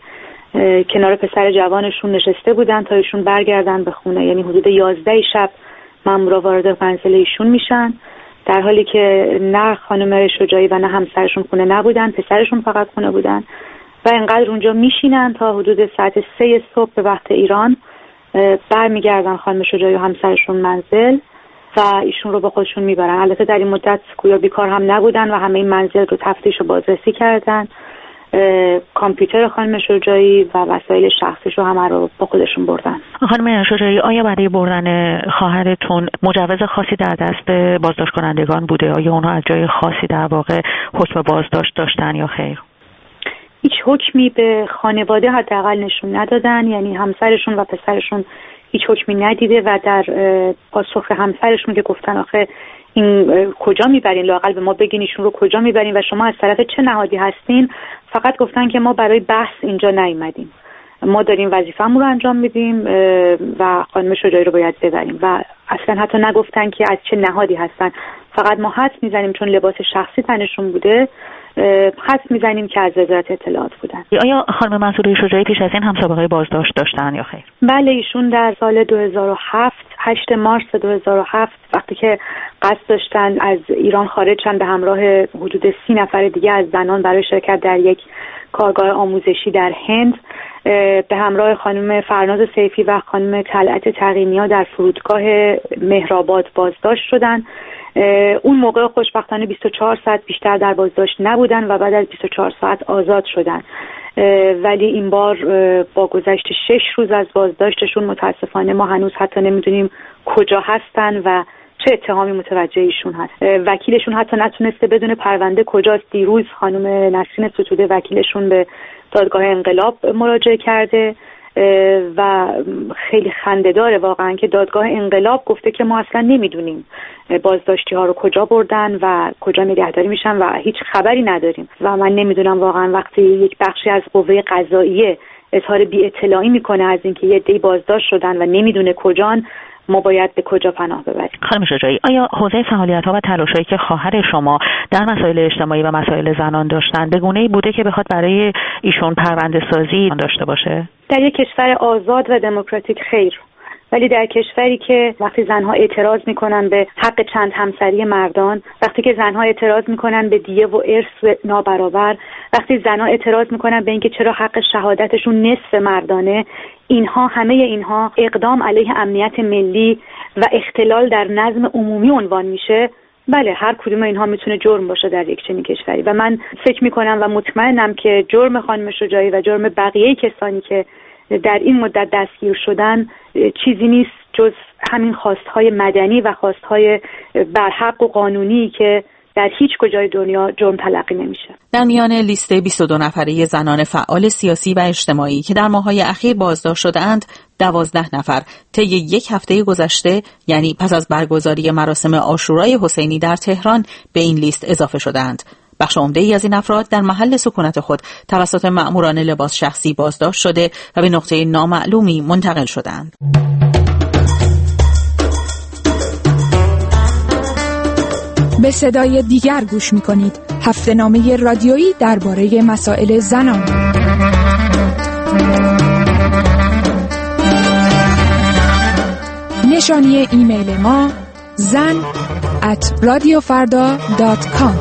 کنار پسر جوانشون نشسته بودن تا ایشون برگردن به خونه. یعنی حدود یازده شب مامورا وارد منزل ایشون میشن، در حالی که نه خانم شجاعی و نه همسرشون خونه نبودن، پسرشون فقط خونه بودن و انقدر اونجا میشینن تا حدود ساعت سه صبح به وقت ایران برمیگردن خانم شجاعی و همسرشون منزل و ایشون رو با خودشون میبرن. البته در این مدت گویا بیکار هم نبودن و همه این منزل رو تفتیش و بازرسی کردن. کامپیوتر خانم شجاعی و وسایل شخصیش رو همه رو با خودشون بردن. خانم شجاعی، آیا برای بردن خواهرتون مجوز خاصی در دست بازداشت کنندگان بوده؟ آیا اونها از جای خاصی در واقع حکم بازداشت داشتن یا خیر؟ هیچ حکمی به خانواده حداقل نشون ندادن، یعنی همسرشون و پسرشون هیچ حکمی ندیده و در پاسخ همسرشون که گفتن آخه این کجا میبرین، لااقل به ما بگین ایشون رو کجا میبرین و شما از طرف چه نهادی هستین، فقط گفتن که ما برای بحث اینجا نیومدیم، ما داریم وظیفه‌مون رو انجام میدیم و خانم شجاعی رو باید ببریم و اصلا حتی نگفتن که از چه نهادی هستن. فقط ما حدس میزنیم چون لباس شخصی تنشون بوده، حدس میزنیم که از وزارت اطلاعات بودن. آیا خانم منصوره شجاعی پیش از این هم سابقه بازداشت داشتن یا خیر؟ بله، ایشون در سال دو هزار و هفت، هشت مارس دو هزار و هفت، وقتی که قصد داشتن از ایران خارج شدن به همراه حدود سی نفر دیگه از زنان برای شرکت در یک کارگاه آموزشی در هند، به همراه خانم فرناز سیفی و خانم طلعت تقی‌نیا در فرودگاه مهرآباد بازداشت شدن. اون موقع خوشبختانه بیست و چهار ساعت بیشتر در بازداشت نبودن و بعد از بیست و چهار ساعت آزاد شدن، ولی این بار با گذشت شش روز از بازداشتشون متاسفانه ما هنوز حتی نمیدونیم کجا هستن و چه اتهامی متوجه ایشون هست. وکیلشون حتی نتونسته بدون پرونده کجاست. دیروز خانم نسرین ستوده وکیلشون به دادگاه انقلاب مراجعه کرده و خیلی خنده‌داره واقعا که دادگاه انقلاب گفته که ما اصلا نمیدونیم بازداشتی ها رو کجا بردن و کجا نگهداری میشن و هیچ خبری نداریم و من نمیدونم واقعا وقتی یک بخشی از قوه قضاییه اظهار بی اطلاعی میکنه از اینکه یه عده‌ای بازداشت شدن و نمیدونه کجان، ما باید به کجا پناه ببریم. خانم شجاعی، آیا حوزه فعالیت‌ها و تلاشایی که خواهر شما در مسائل اجتماعی و مسائل زنان داشتن به گونه‌ای بوده که بخواد برای ایشون پرونده سازی داشته باشه؟ در یک کشور آزاد و دموکراتیک خیر. ولی در کشوری که وقتی زنها اعتراض میکنن به حق چند همسری مردان، وقتی که زنها اعتراض میکنن به دیه و ارث نابرابر، وقتی زنها اعتراض میکنن به اینکه چرا حق شهادتشون نصف مردانه، اینها همه اینها اقدام علیه امنیت ملی و اختلال در نظم عمومی عنوان میشه، بله هر کدوم اینها میتونه جرم باشه در یک چنین کشوری و من فکر میکنم و مطمئنم که جرم خانم شجاعی و جرم بقیه کسانی که در این مدت دستگیر شدن چیزی نیست جز همین خواستهای مدنی و خواستهای برحق و قانونی که در هیچ کجای دنیا جرم تلقی نمیشه. در میان لیست بیست و دو نفره زنان فعال سیاسی و اجتماعی که در ماه‌های اخیر بازداشت شده‌اند، دوازده نفر طی یک هفته گذشته، یعنی پس از برگزاری مراسم عاشورای حسینی در تهران، به این لیست اضافه شده‌اند. بخش عمده‌ای از این افراد در محل سکونت خود توسط مأموران لباس شخصی بازداشت شده و به نقطه نامعلومی منتقل شده‌اند. به صدای دیگر گوش می‌کنید. هفته‌نامه رادیویی درباره مسائل زنان. نشانی ایمیل ما زن ات رادیو فردا دات کام.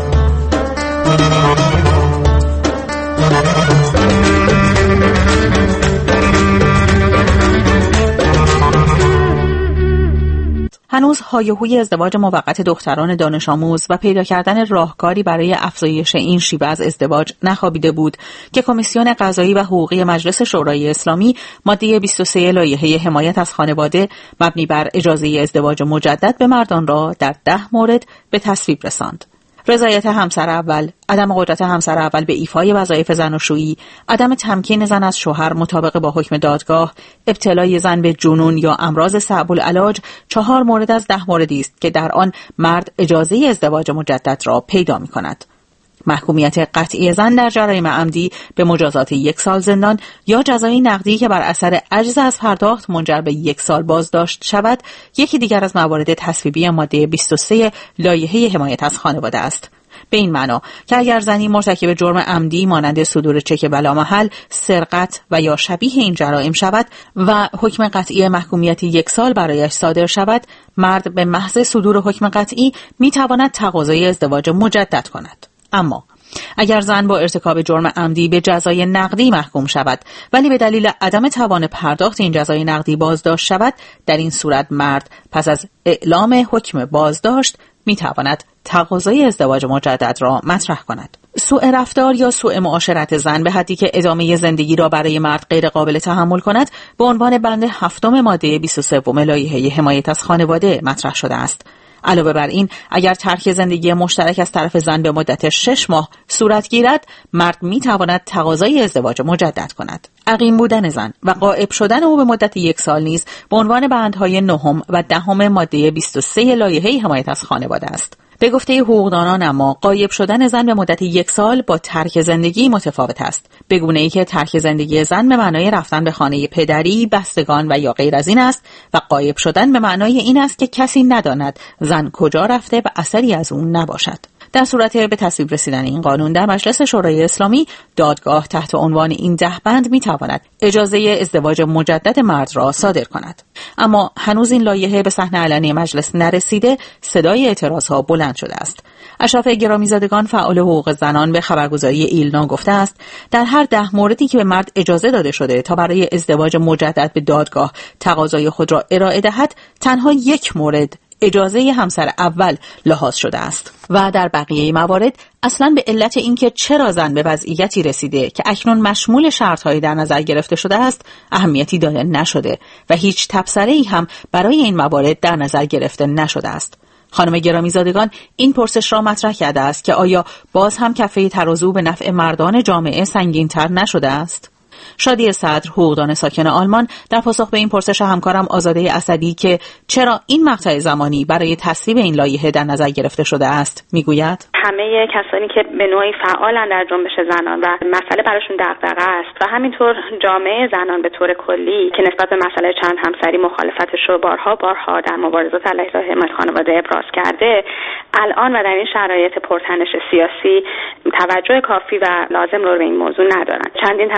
هنوز هایهوی ازدواج موقت دختران دانش آموز و پیدا کردن راهکاری برای افزایش این شیوه از ازدواج نخوابیده بود که کمیسیون قضایی و حقوقی مجلس شورای اسلامی ماده بیست و سه لایحه حمایت از خانواده مبنی بر اجازه ازدواج مجدد به مردان را در ده مورد به تصویب رساند. رضایت همسر اول، عدم قدرت همسر اول به ایفای وظایف زناشویی، عدم تمکین زن از شوهر مطابق با حکم دادگاه، ابتلای زن به جنون یا امراض صعب العلاج، چهار مورد از ده موردی است که در آن مرد اجازه ازدواج مجدد را پیدا می‌کند. محکومیت قطعی زن در جرایم عمدی به مجازات یک سال زندان یا جزای نقدی که بر اثر عجز از پرداخت منجر به یک سال بازداشت شود، یکی دیگر از موارد تصویبی ماده بیست و سه لایحه حمایت از خانواده است. به این معنا که اگر زنی مرتکب جرم عمدی مانند صدور چک بلامحل، سرقت و یا شبیه این جرایم شود و حکم قطعی محکومیت یک سال برایش صادر شود، مرد به محض صدور حکم قطعی میتواند تقاضای ازدواج مجدد کند. اما اگر زن با ارتکاب جرم عمدی به جزای نقدی محکوم شود ولی به دلیل عدم توان پرداخت این جزای نقدی بازداشت شود، در این صورت مرد پس از اعلام حکم بازداشت میتواند تقاضای ازدواج مجدد را مطرح کند. سوء رفتار یا سوء معاشرت زن به حدی که ادامه زندگی را برای مرد غیر قابل تحمل کند، به عنوان بند هفتم ماده بیست و سه لایحه حمایت از خانواده مطرح شده است. علاوه بر این، اگر ترک زندگی مشترک از طرف زن به مدت شش ماه صورت گیرد، مرد می تواند تقاضای ازدواج مجدد کند. عقیم بودن زن و غائب شدن او به مدت یک سال نیز به عنوان بندهای نهم و دهم ماده بیست و سه لایحه حمایت از خانواده است. به گفته حقوقدانان اما غایب شدن زن به مدت یک سال با ترک زندگی متفاوت است، به گونه‌ای که ترک زندگی زن به معنای رفتن به خانه پدری، بستگان و یا غیر از این است و غایب شدن به معنای این است که کسی نداند زن کجا رفته و اثری از اون نباشد. در صورت به تصویب رسیدن این قانون در مجلس شورای اسلامی، دادگاه تحت عنوان این ده بند می‌تواند اجازه ازدواج مجدد مرد را صادر کند. اما هنوز این لایحه به صحن علنی مجلس نرسیده، صدای اعتراضها بلند شده است. اشرف گرامیزادگان فعال حقوق زنان به خبرگزاری ایلنا گفته است در هر ده موردی که به مرد اجازه داده شده تا برای ازدواج مجدد به دادگاه تقاضای خود را ارائه دهد، تنها یک مورد اجازه همسر اول لحاظ شده است و در بقیه موارد اصلاً به علت اینکه چرا زن به وضعیتی رسیده که اکنون مشمول شرط‌های در نظر گرفته شده است اهمیتی داده نشده و هیچ تبصره‌ای هم برای این موارد در نظر گرفته نشده است. خانم گرامیزادگان این پرسش را مطرح کرده است که آیا باز هم کفه ترازو به نفع مردان جامعه سنگین‌تر نشده است؟ شادی صدر، حقوقدان ساکن آلمان، در پاسخ به این پرسش همکارم آزاده اسدی که چرا این مقطع زمانی برای تصویب این لایحه در نظر گرفته شده است میگوید: همه کسانی که به نوعی فعالن در جنبش زنان و مسئله براشون دغدغه است و همینطور جامعه زنان به طور کلی که نسبت به مسئله چند همسری مخالفتش رو بارها بارها در مبارزات علیه حمایت خانواده ابراز کرده، الان و در این شرایط پرتنش سیاسی توجه کافی و لازم رو به این موضوع ندارن. چندین طرف فعالان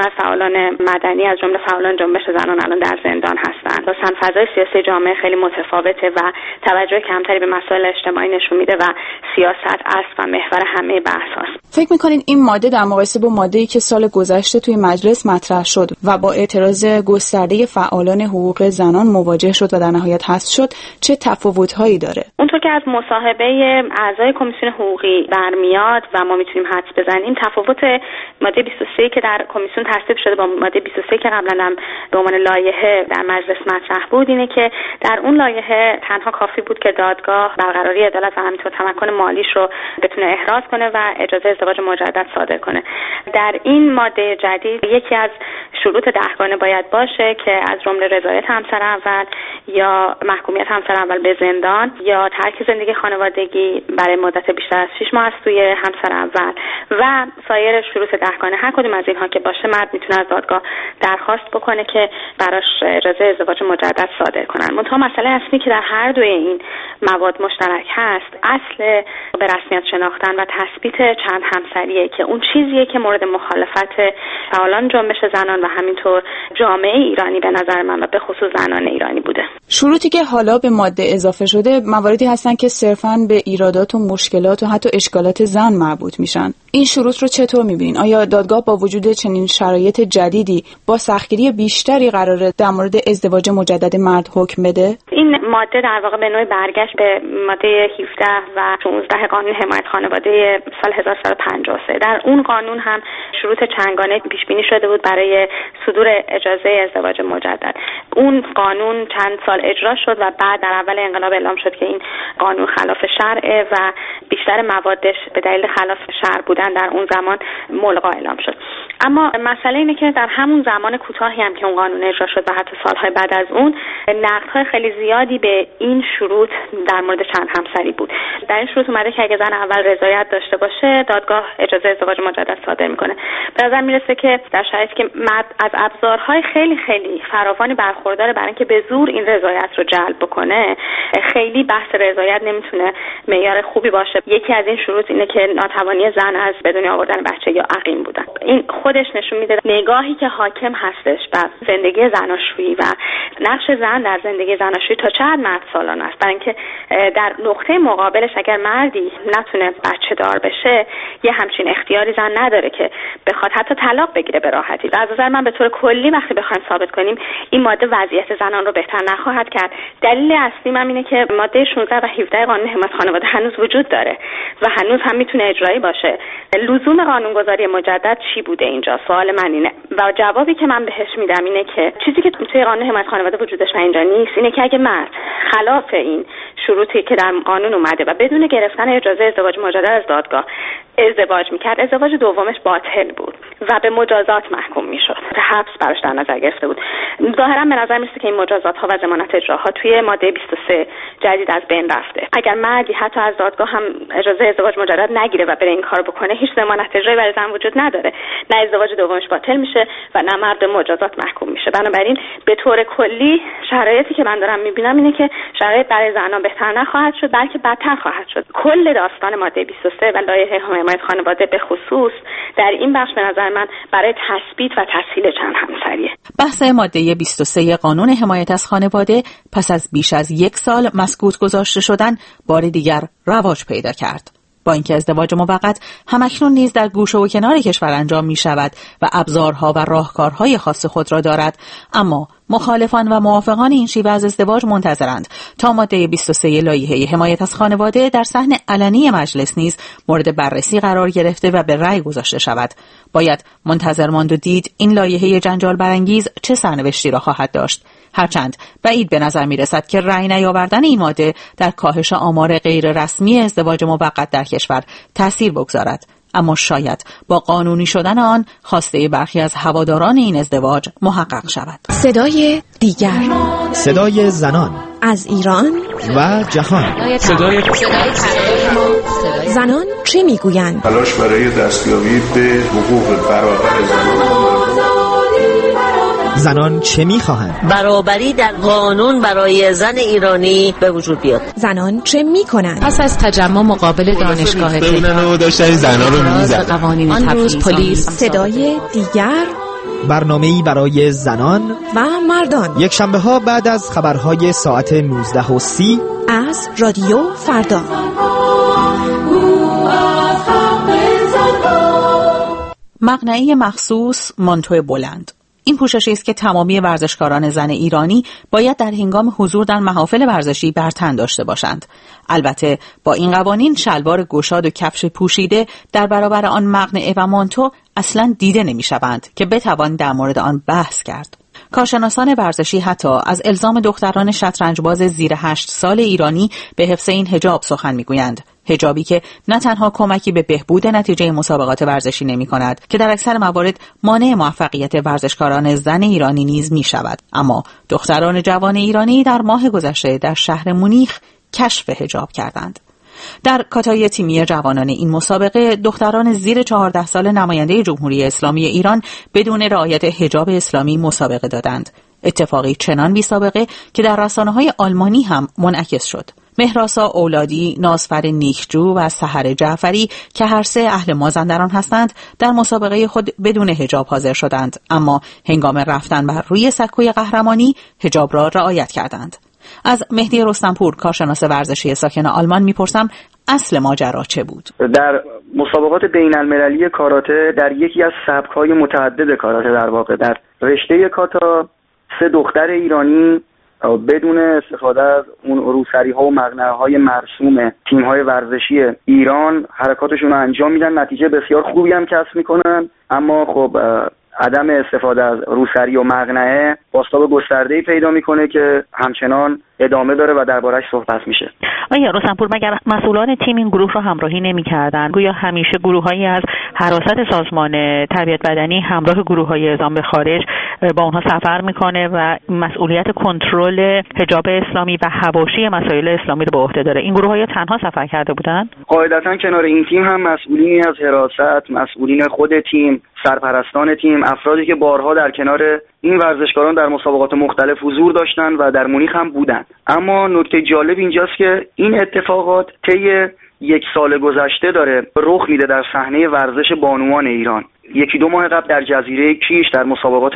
فعالان مدنی از جمله فعالان جنبش زنان الان در زندان هستند. مثلا فضای سیاسی جامعه خیلی متفاوته و توجه کمتری به مسائل اجتماعی نشون میده و سیاست اصل و محور همه بحث هست. فکر میکنین این ماده در مقایسه با ماده‌ای که سال گذشته توی مجلس مطرح شد و با اعتراض گسترده فعالان حقوق زنان مواجه شد و در نهایت حذف شد چه تفاوت‌هایی داره؟ اونطور که از مصاحبه اعضای کمیسیون حقوقی برمیاد و ما میتونیم حدس بزنیم، تفاوت ماده بیست و سه که در کمیسیون تصویب شده با ماده بیست و سه که قبلا هم به عنوان لایحه در مجلس مطرح بود اینه که در اون لایحه تنها کافی بود که دادگاه برقراری عدالت و همینطور تمکن مالیش رو بتونه احراز کنه و اجازه ازدواج مجدد صادر کنه. در این ماده جدید یکی از شروط دهگانه باید باشه که از جمله رضایت همسر اول یا محکومیت همسر اول به زندان یا ترک زندگی خانوادگی برای مدت بیشتر از شش ماه از سوی همسر اول و سایر شروط دهگانه هر کدوم از اینها که باشه مرد میتونه از دادگاه درخواست بکنه که براش اجازه ازدواج مجدد صادر کنن. منتها مسئله اصلی که در هر دوی این مواد مشترک هست اصل به رسمیت شناختن و تثبیت چند همسریه که اون چیزیه که مورد مخالفت فعالان جنبش زنان و همینطور جامعه ایرانی به نظر من و به خصوص زنان ایرانی بوده. شروطی که حالا به ماده اضافه شده مواردی هستن که صرفاً به ایرادات و مشکلات و حتی اشکالات زن مربوط میشن. این شروط رو چطور میبینین؟ آیا دادگاه با وجود چنین شرایط جدیدی با سختگیری بیشتری قراره در مورد ازدواج مجدد مرد حکم بده؟ این ماده در واقع به نوعی برگشت به ماده هفده و شانزده قانون حمایت خانواده سال هزار و سیصد و پنجاه و سه. در اون قانون هم شروط چندگانه پیش بینی شده بود برای صدور اجازه ازدواج مجدد. اون قانون چند سال اجرا شد و بعد در اول انقلاب اعلام شد که این قانون خلاف شرعه و بیشتر موادش به دلیل خلاف شرع بودن در اون زمان ملغا اعلام شد. اما مسئله اینه که در همون زمان کوتاهی هم که اون قانون اجرا شد و حتی سالهای بعد از اون نقدهای خیلی زیادی به این شروط در مورد چند همسری بود. در این شروط اومده که اگه زن اول رضایت داشته باشه دادگاه اجازه ازدواج مجدد صادر میکنه. به نظر میرسه که در شرایطی که مرد از ابزارهای خیلی خیلی فراوانی برخورداره برای اینکه به زور این رضایت رو جلب بکنه، خیلی بحث رضایت نمیتونه معیار خوبی باشه. یکی از این شروط اینه که ناتوانی زن از به دنیا آوردن بچه یا عقیم بودن. این خودش نشون میده نگاهی که حاکم هستش بر زندگی زناشویی و نقش زن در زندگی زناشویی تا چقدر مرد سالان است. برای اینکه در نقطه مقابلش اگر مردی نتونه بچه دار بشه یه همچین اختیاری زن نداره که بخواد حتی طلاق بگیره به راحتی. از نظر من به طور کلی وقتی بخوایم ثابت کنیم این ماده وضعیت زنان رو بهتر نخواهد کرد. دلیل اصلی من اینه که ماده شانزده و هفده قانون حمایت خانواده هنوز وجود داره و هنوز هم میتونه اجرایی باشه. لزوم قانونگذاری مجدد چی بوده اینجا؟ سوال من اینه و جوابی که من بهش میدم اینه که چیزی که توی قانون حمایت خانواده وجودش و اینجا نیست اینه که اگه مرد خلاف این شروطی که در قانون اومده و بدون گرفتن اجازه ازدواج مجدد از دادگاه ازدواج میکرد، ازدواج دومش باطل بود و به مجازات محکوم میشد. حبس براش در نظر گرفته بود. ظاهرا به نظر میرسه که این مجازات ها و ضمانت اجراها توی ماده بیست و سه جدید از بین رفته. اگر مردی حتی از دادگاه هم اجازه ازدواج مجدد نگیره و بره این کار بکنه، هیچ ضمانت اجرایی برای زن وجود نداره. نه ازدواج دومش باطل میشه و نه مرد به مجازات محکوم میشه. بنابراین به طور کلی شرایطی که من دارم میبینم اینه که شرایط برای زنان بهتر نخواهد شد بلکه بدتر خواهد شد. کل داستان ماده بیست و سه و لایحه حمایت خانواده به خصوص در این بخش به نظر من برای تثبیت و تسهیل چند همسریه. بحث ماده بیست و سه قانون حمایت از خانواده پس از بیش از یک سال مسکوت گذاشته شدن بار دیگر رواج پیدا کرد. با اینکه ازدواج موقت همکنون نیز در گوشه و کنار کشور انجام می شود و ابزارها و راهکارهای خاص خود را دارد، اما مخالفان و موافقان این شیوه از ازدواج منتظرند تا ماده بیست و سه لایحه حمایت از خانواده در صحن علنی مجلس نیز مورد بررسی قرار گرفته و به رأی گذاشته شود. باید منتظر ماند و دید این لایحه جنجال برانگیز چه سرنوشتی را خواهد داشت. هرچند بعید به نظر می رسد که رأی نیاوردن این ماده در کاهش آمار غیر رسمی ازدواج موقت در کشور تأثیر بگذارد، اما شاید با قانونی شدن آن خواسته برخی از هواداران این ازدواج محقق شود. صدای دیگر، صدای زنان از ایران و جهان. صدای زنان چه میگویند؟ تلاش برای دستیابی به حقوق برابر زنان. زنان چه میخواهند؟ برابری در قانون برای زن ایرانی به وجود بیاد. زنان چه میکنند؟ پس از تجمع مقابل دانشگاه تهران داشتن زنان رو میزدن. قوانین آن روز پلیس صدای دیگر برنامه‌ای برای زنان و مردان، یک شنبه ها بعد از خبرهای ساعت نوزده و سی از رادیو فردا. مقنعه مخصوص مانتو بلند. این پوششی است که تمامی ورزشکاران زن ایرانی باید در هنگام حضور در محافل ورزشی بر تن داشته باشند. البته با این قوانین شلوار گشاد و کفش پوشیده در برابر آن مقنعه و مانتو اصلاً دیده نمی‌شوند که بتوان در مورد آن بحث کرد. کارشناسان ورزشی حتی از الزام دختران شطرنجباز زیر هشت سال ایرانی به حفظ این حجاب سخن میگویند. حجابی که نه تنها کمکی به بهبود نتیجه مسابقات ورزشی نمی کند که در اکثر موارد مانع موفقیت ورزشکاران زن ایرانی نیز می شود، اما دختران جوان ایرانی در ماه گذشته در شهر مونیخ کشف حجاب کردند. در کاتای تیمی جوانان این مسابقه دختران زیر چهارده سال نماینده جمهوری اسلامی ایران بدون رعایت حجاب اسلامی مسابقه دادند. اتفاقی چنان بی سابقه که در رسانه‌های آلمانی هم منعکس شد. مهراسا اولادی، نازفر نیکجو و سحر جعفری که هر سه اهل مازندران هستند در مسابقه خود بدون حجاب حاضر شدند، اما هنگام رفتن بر روی سکوی قهرمانی حجاب را رعایت کردند. از مهدی رستمپور کارشناس ورزشی ساکن آلمان میپرسم اصل ماجرا چه بود؟ در مسابقات بین المللی کاراته در یکی از سبک‌های متعدد کاراته در واقع در رشته کاتا سه دختر ایرانی بدون استفاده از اون روسری‌ها و مقنعه‌های مرسوم تیم‌های ورزشی ایران حرکاتشون رو انجام میدن، نتیجه بسیار خوبی هم کسب میکنن، اما خب عدم استفاده از روسری و مقنعه بازتاب گسترده‌ای پیدا میکنه که همچنان ادامه داره و درباره‌اش صحبت میشه. آیا رستمپور مگر مسئولان تیم این گروه رو همراهی نمی‌کردن؟ گویا همیشه گروه‌هایی از حراست سازمان تربیت بدنی همراه گروه‌های اعزام به خارج با اونها سفر میکنه و مسئولیت کنترل حجاب اسلامی و حواشی مسائل اسلامی رو به عهده داره. این گروه‌ها تنها سفر کرده بودن؟ قاعدتاً کنار این تیم هم مسئولینی از حراست، مسئولین خود تیم، سرپرستان تیم، افرادی که بارها در کنار این ورزشکاران در مسابقات مختلف حضور داشتن و در مونیخ هم بودن. اما نکته جالب اینجاست که این اتفاقات طی یک سال گذشته داره رخ میده در صحنه ورزش بانوان ایران. یکی دو ماه قبل در جزیره کیش در مسابقات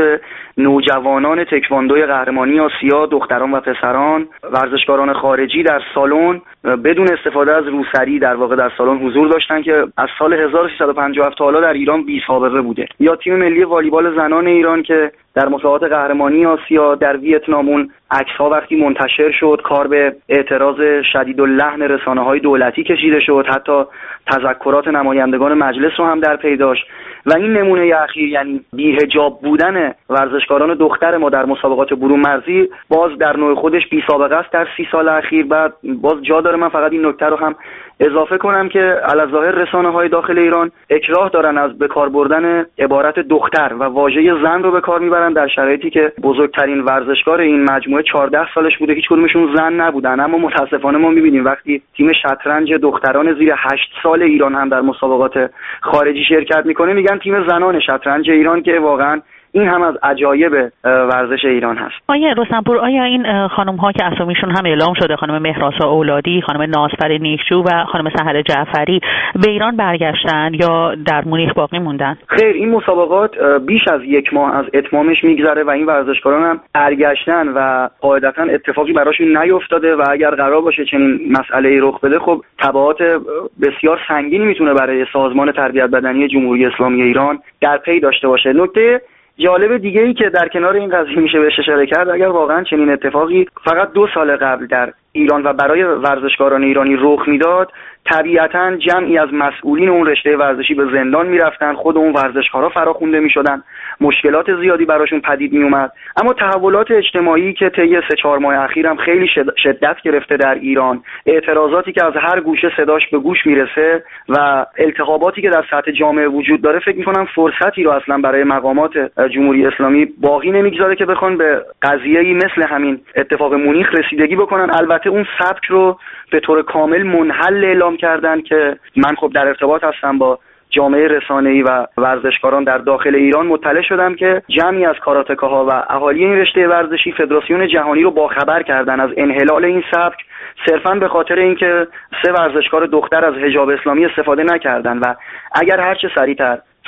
نوجوانان تکواندوی قهرمانی آسیا دختران و پسران ورزشکاران خارجی در سالن بدون استفاده از روسری در واقع در سالن حضور داشتن که از سال هزار و سیصد و پنجاه و هفت تا حالا در ایران بی سابقه بوده. یا تیم ملی والیبال زنان ایران که در مسابقات قهرمانی آسیا در ویتنام اون عکس‌ها وقتی منتشر شد کار به اعتراض شدیداللحن رسانه‌های دولتی کشیده شد، حتی تذکرات نمایندگان مجلس رو هم در پی داشت. و این نمونه اخیر یعنی بی‌حجاب بودن ورزشکاران دختر ما در مسابقات برون مرزی باز در نوع خودش بی سابقه است در سی سال اخیر. بعد باز جا داره من فقط این نکته رو هم اضافه کنم که علاوه رسانه‌های داخل ایران اکراه دارن از به کار بردن عبارت دختر و واژه زن رو به کار میبرن در شرایطی که بزرگترین ورزشکار این مجموعه چهارده سالش بوده، هیچ کدومشون زن نبودن. اما متاسفانه ما میبینیم وقتی تیم شطرنج دختران زیر هشت سال ایران هم در مسابقات خارجی شرکت میکنه میگن تیم زنان شطرنج ایران، که واقعا این هم از عجایب ورزش ایران هست. آیا رستمپور، آیا این خانم ها که اسامیشون هم اعلام شده، خانم مهراسا اولادی، خانم نازفر نیکجو و خانم سحر جعفری، به ایران برگشتن یا در مونیخ باقی موندن؟ خیر، این مسابقات بیش از یک ماه از اتمامش میگذره و این ورزشکاران هم برگشتن و قاعدتا اتفاقی براشون نیفتاده و اگر قرار باشه چنین مسئله‌ای رخ بده خب تبعات بسیار سنگینی میتونه برای سازمان تربیت بدنی جمهوری اسلامی ایران در پی داشته باشه. نکته جالب دیگه ای که در کنار این قضیه میشه بهش اشاره کرد، اگر واقعا چنین اتفاقی فقط دو سال قبل در ایران و برای ورزشکاران ایرانی رخ میداد، طبیعتاً جمعی از مسئولین اون رشته ورزشی به زندان میرفتن، خود اون ورزشکارا فراخونده میشدن، مشکلات زیادی براشون پدید میومد. اما تحولات اجتماعی که طی سه چهار ماه اخیرم خیلی شدت گرفته در ایران، اعتراضاتی که از هر گوشه صداش به گوش میرسه و التهاباتی که در سطح جامعه وجود داره، فکر میکنم فرصتی رو اصلا برای مقامات جمهوری اسلامی باقی نمیگذاره که بخوان به قضیه‌ای مثل همین اتفاق مونیخ رسیدگی بکنن. البته اون سبک رو به طور کامل منحل اعلام کردن که من خب در ارتباط هستم با جامعه رسانه‌ای و ورزشکاران در داخل ایران، مطلع شدم که جمعی از کاراتکاها و اهالی این رشته ورزشی فدراسیون جهانی رو باخبر کردن از انحلال این سبک، صرفاً به خاطر اینکه سه ورزشکار دختر از حجاب اسلامی استفاده نکردن و اگر هر چه سریعتر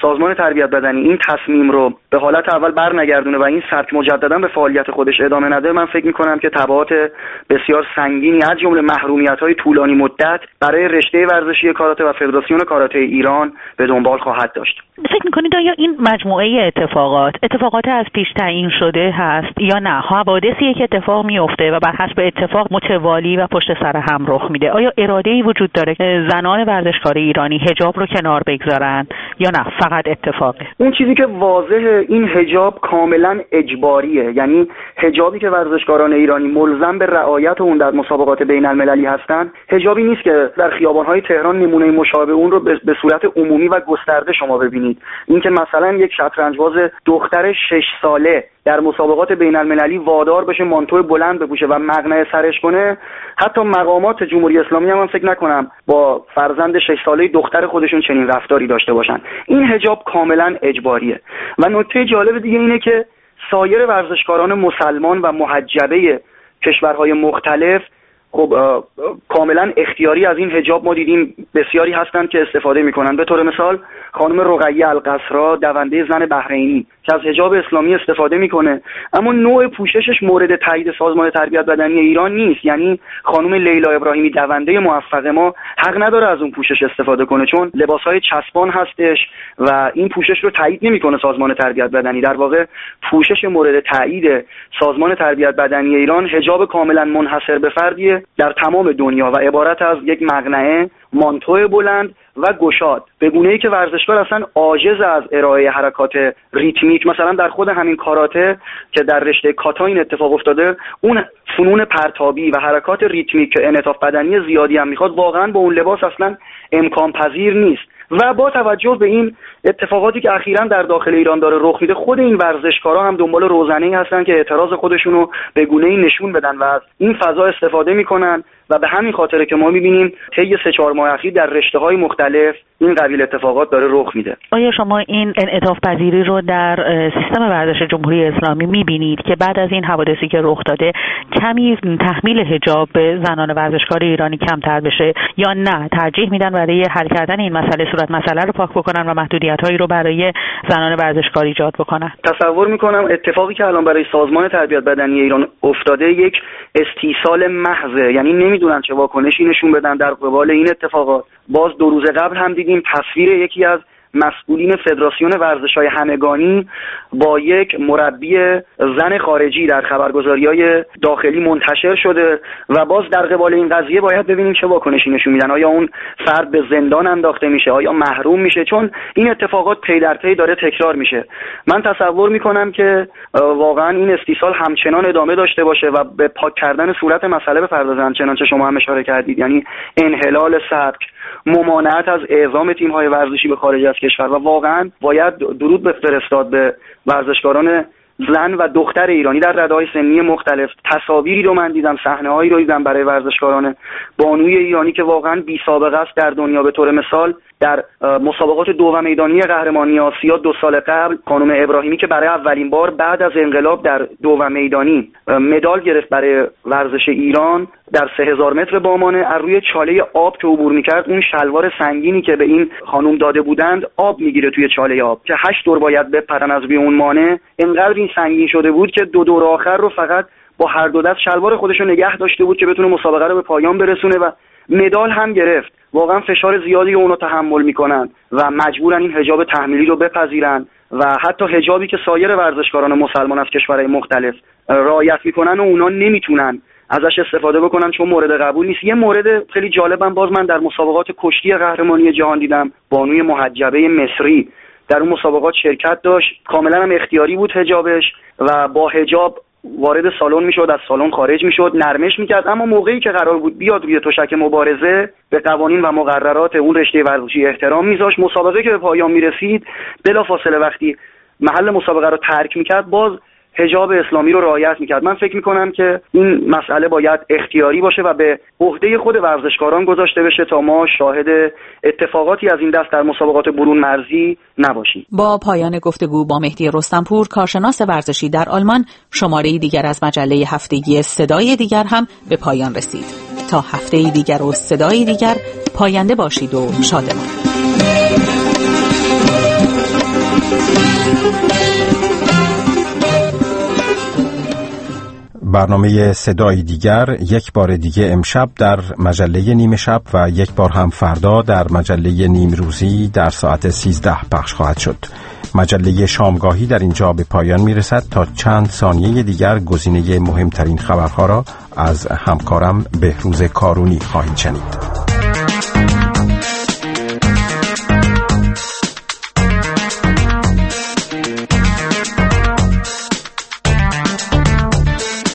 سازمان تربیت بدنی این تصمیم رو به حالت اول برنگردونه و این سبک مجددا به فعالیت خودش ادامه نده، من فکر می‌کنم که تبعات بسیار سنگینی از جمله محرومیت‌های طولانی مدت برای رشته ورزشی کاراته و فدراسیون کاراته ایران به دنبال خواهد داشت. فکر می‌کنید آیا این مجموعه اتفاقات اتفاقات از پیش تعیین شده هست یا نه حوادثی که اتفاق میفته و بر حسب اتفاق متوالی و پشت سر هم رخ میده؟ آیا اراده‌ای وجود داره که زنان ورزشکار ایرانی حجاب رو کنار بگذارن یا نه فقط اتفاقه؟ اون چیزی که واضحه این حجاب کاملا اجباریه، یعنی حجابی که ورزشکاران ایرانی ملزم به رعایت اون در مسابقات بین المللی هستن، حجابی نیست که در خیابان‌های تهران نمونه مشابه اون رو به صورت عمومی و گسترده شما ببینید. اینکه مثلا یک شطرنج‌باز دختر شش ساله در مسابقات بین المللی وادار بشه مانتو بلند بپوشه و مقنعه سرش کنه، حتی مقامات جمهوری اسلامی هم من فکر نکنم با فرزند شش ساله دختر خودشون چنین رفتاری داشته باشن. این حجاب کاملا اجباریه. و نکته جالب دیگه اینه که سایر ورزشکاران مسلمان و محجبه کشورهای مختلف خب کاملا اختیاری از این حجاب ما دیدیم بسیاری هستند که استفاده میکنن. به طور مثال خانم رقیه القصرا دونده زن بحرینی که از حجاب اسلامی استفاده میکنه، اما نوع پوششش مورد تایید سازمان تربیت بدنی ایران نیست. یعنی خانم لیلا ابراهیمی دونده موفق ما حق نداره از اون پوشش استفاده کنه چون لباسهای چسبان هستش و این پوشش رو تایید نمیکنه سازمان تربیت بدنی. در واقع پوشش مورد تایید سازمان تربیت بدنی ایران حجاب کاملا منحصر به فردیه در تمام دنیا و عبارت از یک مقنعه، مانتو بلند و گشاد، به گونه‌ای که ورزشکار اصلا عاجز از ارائه حرکات ریتمیک. مثلا در خود همین کاراته که در رشته کاتا این اتفاق افتاده، اون فنون پرتابی و حرکات ریتمیک که انعطاف بدنی زیادی هم میخواد واقعا با اون لباس اصلا امکان پذیر نیست. و با توجه به این اتفاقاتی که اخیراً در داخل ایران داره رخ میده، خود این ورزشکارا هم دنبال روزنه‌ای هستن که اعتراض خودشونو به گونه‌ای نشون بدن و از این فضا استفاده میکنن و به همین خاطره که ما میبینیم طی سه چهار ماه اخیر در رشته‌های مختلف این قبیل اتفاقات داره رخ میده. آیا شما این انعطاف پذیری رو در سیستم ورزش جمهوری اسلامی میبینید که بعد از این حوادثی که رخ داده کمی تحمیل حجاب به زنان ورزشکار ایرانی کمتر بشه یا نه ترجیح میدن برای حل کردن این مسئله صورت مسئله رو پاک بکنن و محدودیت‌هایی رو برای زنان ورزشکار ایجاد بکنن؟ تصور میکنم اتفاقی که الان برای سازمان تربیت بدنی ایران افتاده یک استیصال محضه، یعنی نمیدونن چه واکنشی نشون بدن در قبال این اتفاقات. باز دو روز قبل هم دیدیم تصویر یکی از مسئولین فدراسیون ورزش‌های همگانی با یک مربی زن خارجی در خبرگزاری‌های داخلی منتشر شده و باز در قبال این قضیه باید ببینیم چه واکنشی نشون میدن. آیا اون فرد به زندان انداخته میشه؟ آیا محروم میشه؟ چون این اتفاقات پی در پی داره تکرار میشه. من تصور میکنم که واقعا این استیصال همچنان ادامه داشته باشه و به پاک کردن صورت مسئله بپردازن، چنانچه شما هم اشاره کردید، یعنی انحلال سبک، ممانعت از اعزام تیم‌های ورزشی به خارج از کشور. و واقعا باید درود بفرستاد به ورزشکاران زن و دختر ایرانی در رده‌های سنی مختلف. تصاویری رو من دیدم، صحنه‌هایی رو دیدم برای ورزشکاران بانوی ایرانی که واقعا بی سابقه است در دنیا. به طور مثال در مسابقات دو میدانی قهرمانی آسیا دو سال قبل خانم ابراهیمی که برای اولین بار بعد از انقلاب در دو میدانی مدال گرفت برای ورزش ایران در سه هزار متر بامانه، از روی چاله آب که عبور می‌کرد اون شلوار سنگینی که به این خانم داده بودند آب میگیره توی چاله آب که هشت دور باید بپرن از روی اون مانع. اینقدر این سنگین شده بود که دو دور آخر رو فقط با هر دو دست شلوار خودش رو نگه داشته بود که بتونه مسابقه رو به پایان برسونه و مدال هم گرفت. واقعا فشار زیادی اونو تحمل میکنن و مجبورن این حجاب تحمیلی رو بپذیرن و حتی حجابی که سایر ورزشکاران مسلمان از کشورهای مختلف رعایت میکنن و اونا نمیتونن ازش استفاده بکنن چون مورد قبول نیست. یه مورد خیلی جالبم باز من در مسابقات کشتی قهرمانی جهان دیدم. بانوی محجبه مصری در اون مسابقات شرکت داشت، کاملا هم اختیاری بود حجابش و با حجاب وارد سالن میشد، از سالن خارج میشد، نرمش میکرد، اما موقعی که قرار بود بیاد روی تشک مبارزه به قوانین و مقررات اون رشته ورزشی احترام میذاشت. مسابقه که به پایان میرسید بلافاصله وقتی محل مسابقه رو ترک میکرد باز حجاب اسلامی رو رعایت میکرد. من فکر میکنم که این مسئله باید اختیاری باشه و به عهده خود ورزشکاران گذاشته بشه تا ما شاهد اتفاقاتی از این دست در مسابقات برون مرزی نباشیم. با پایان گفتگو با مهدی رستمپور، کارشناس ورزشی در آلمان، شماره دیگر از مجله هفتگی صدای دیگر هم به پایان رسید. تا هفته دیگر و صدای دیگر، پاینده باشید و شادمان. برنامه صدای دیگر یک بار دیگه امشب در مجله نیمه شب و یک بار هم فردا در مجله نیم روزی در ساعت سیزده پخش خواهد شد. مجله شامگاهی در اینجا به پایان میرسد. تا چند ثانیه دیگر گزینه مهمترین خبرها را از همکارم بهروز کارونی خواهید شنید.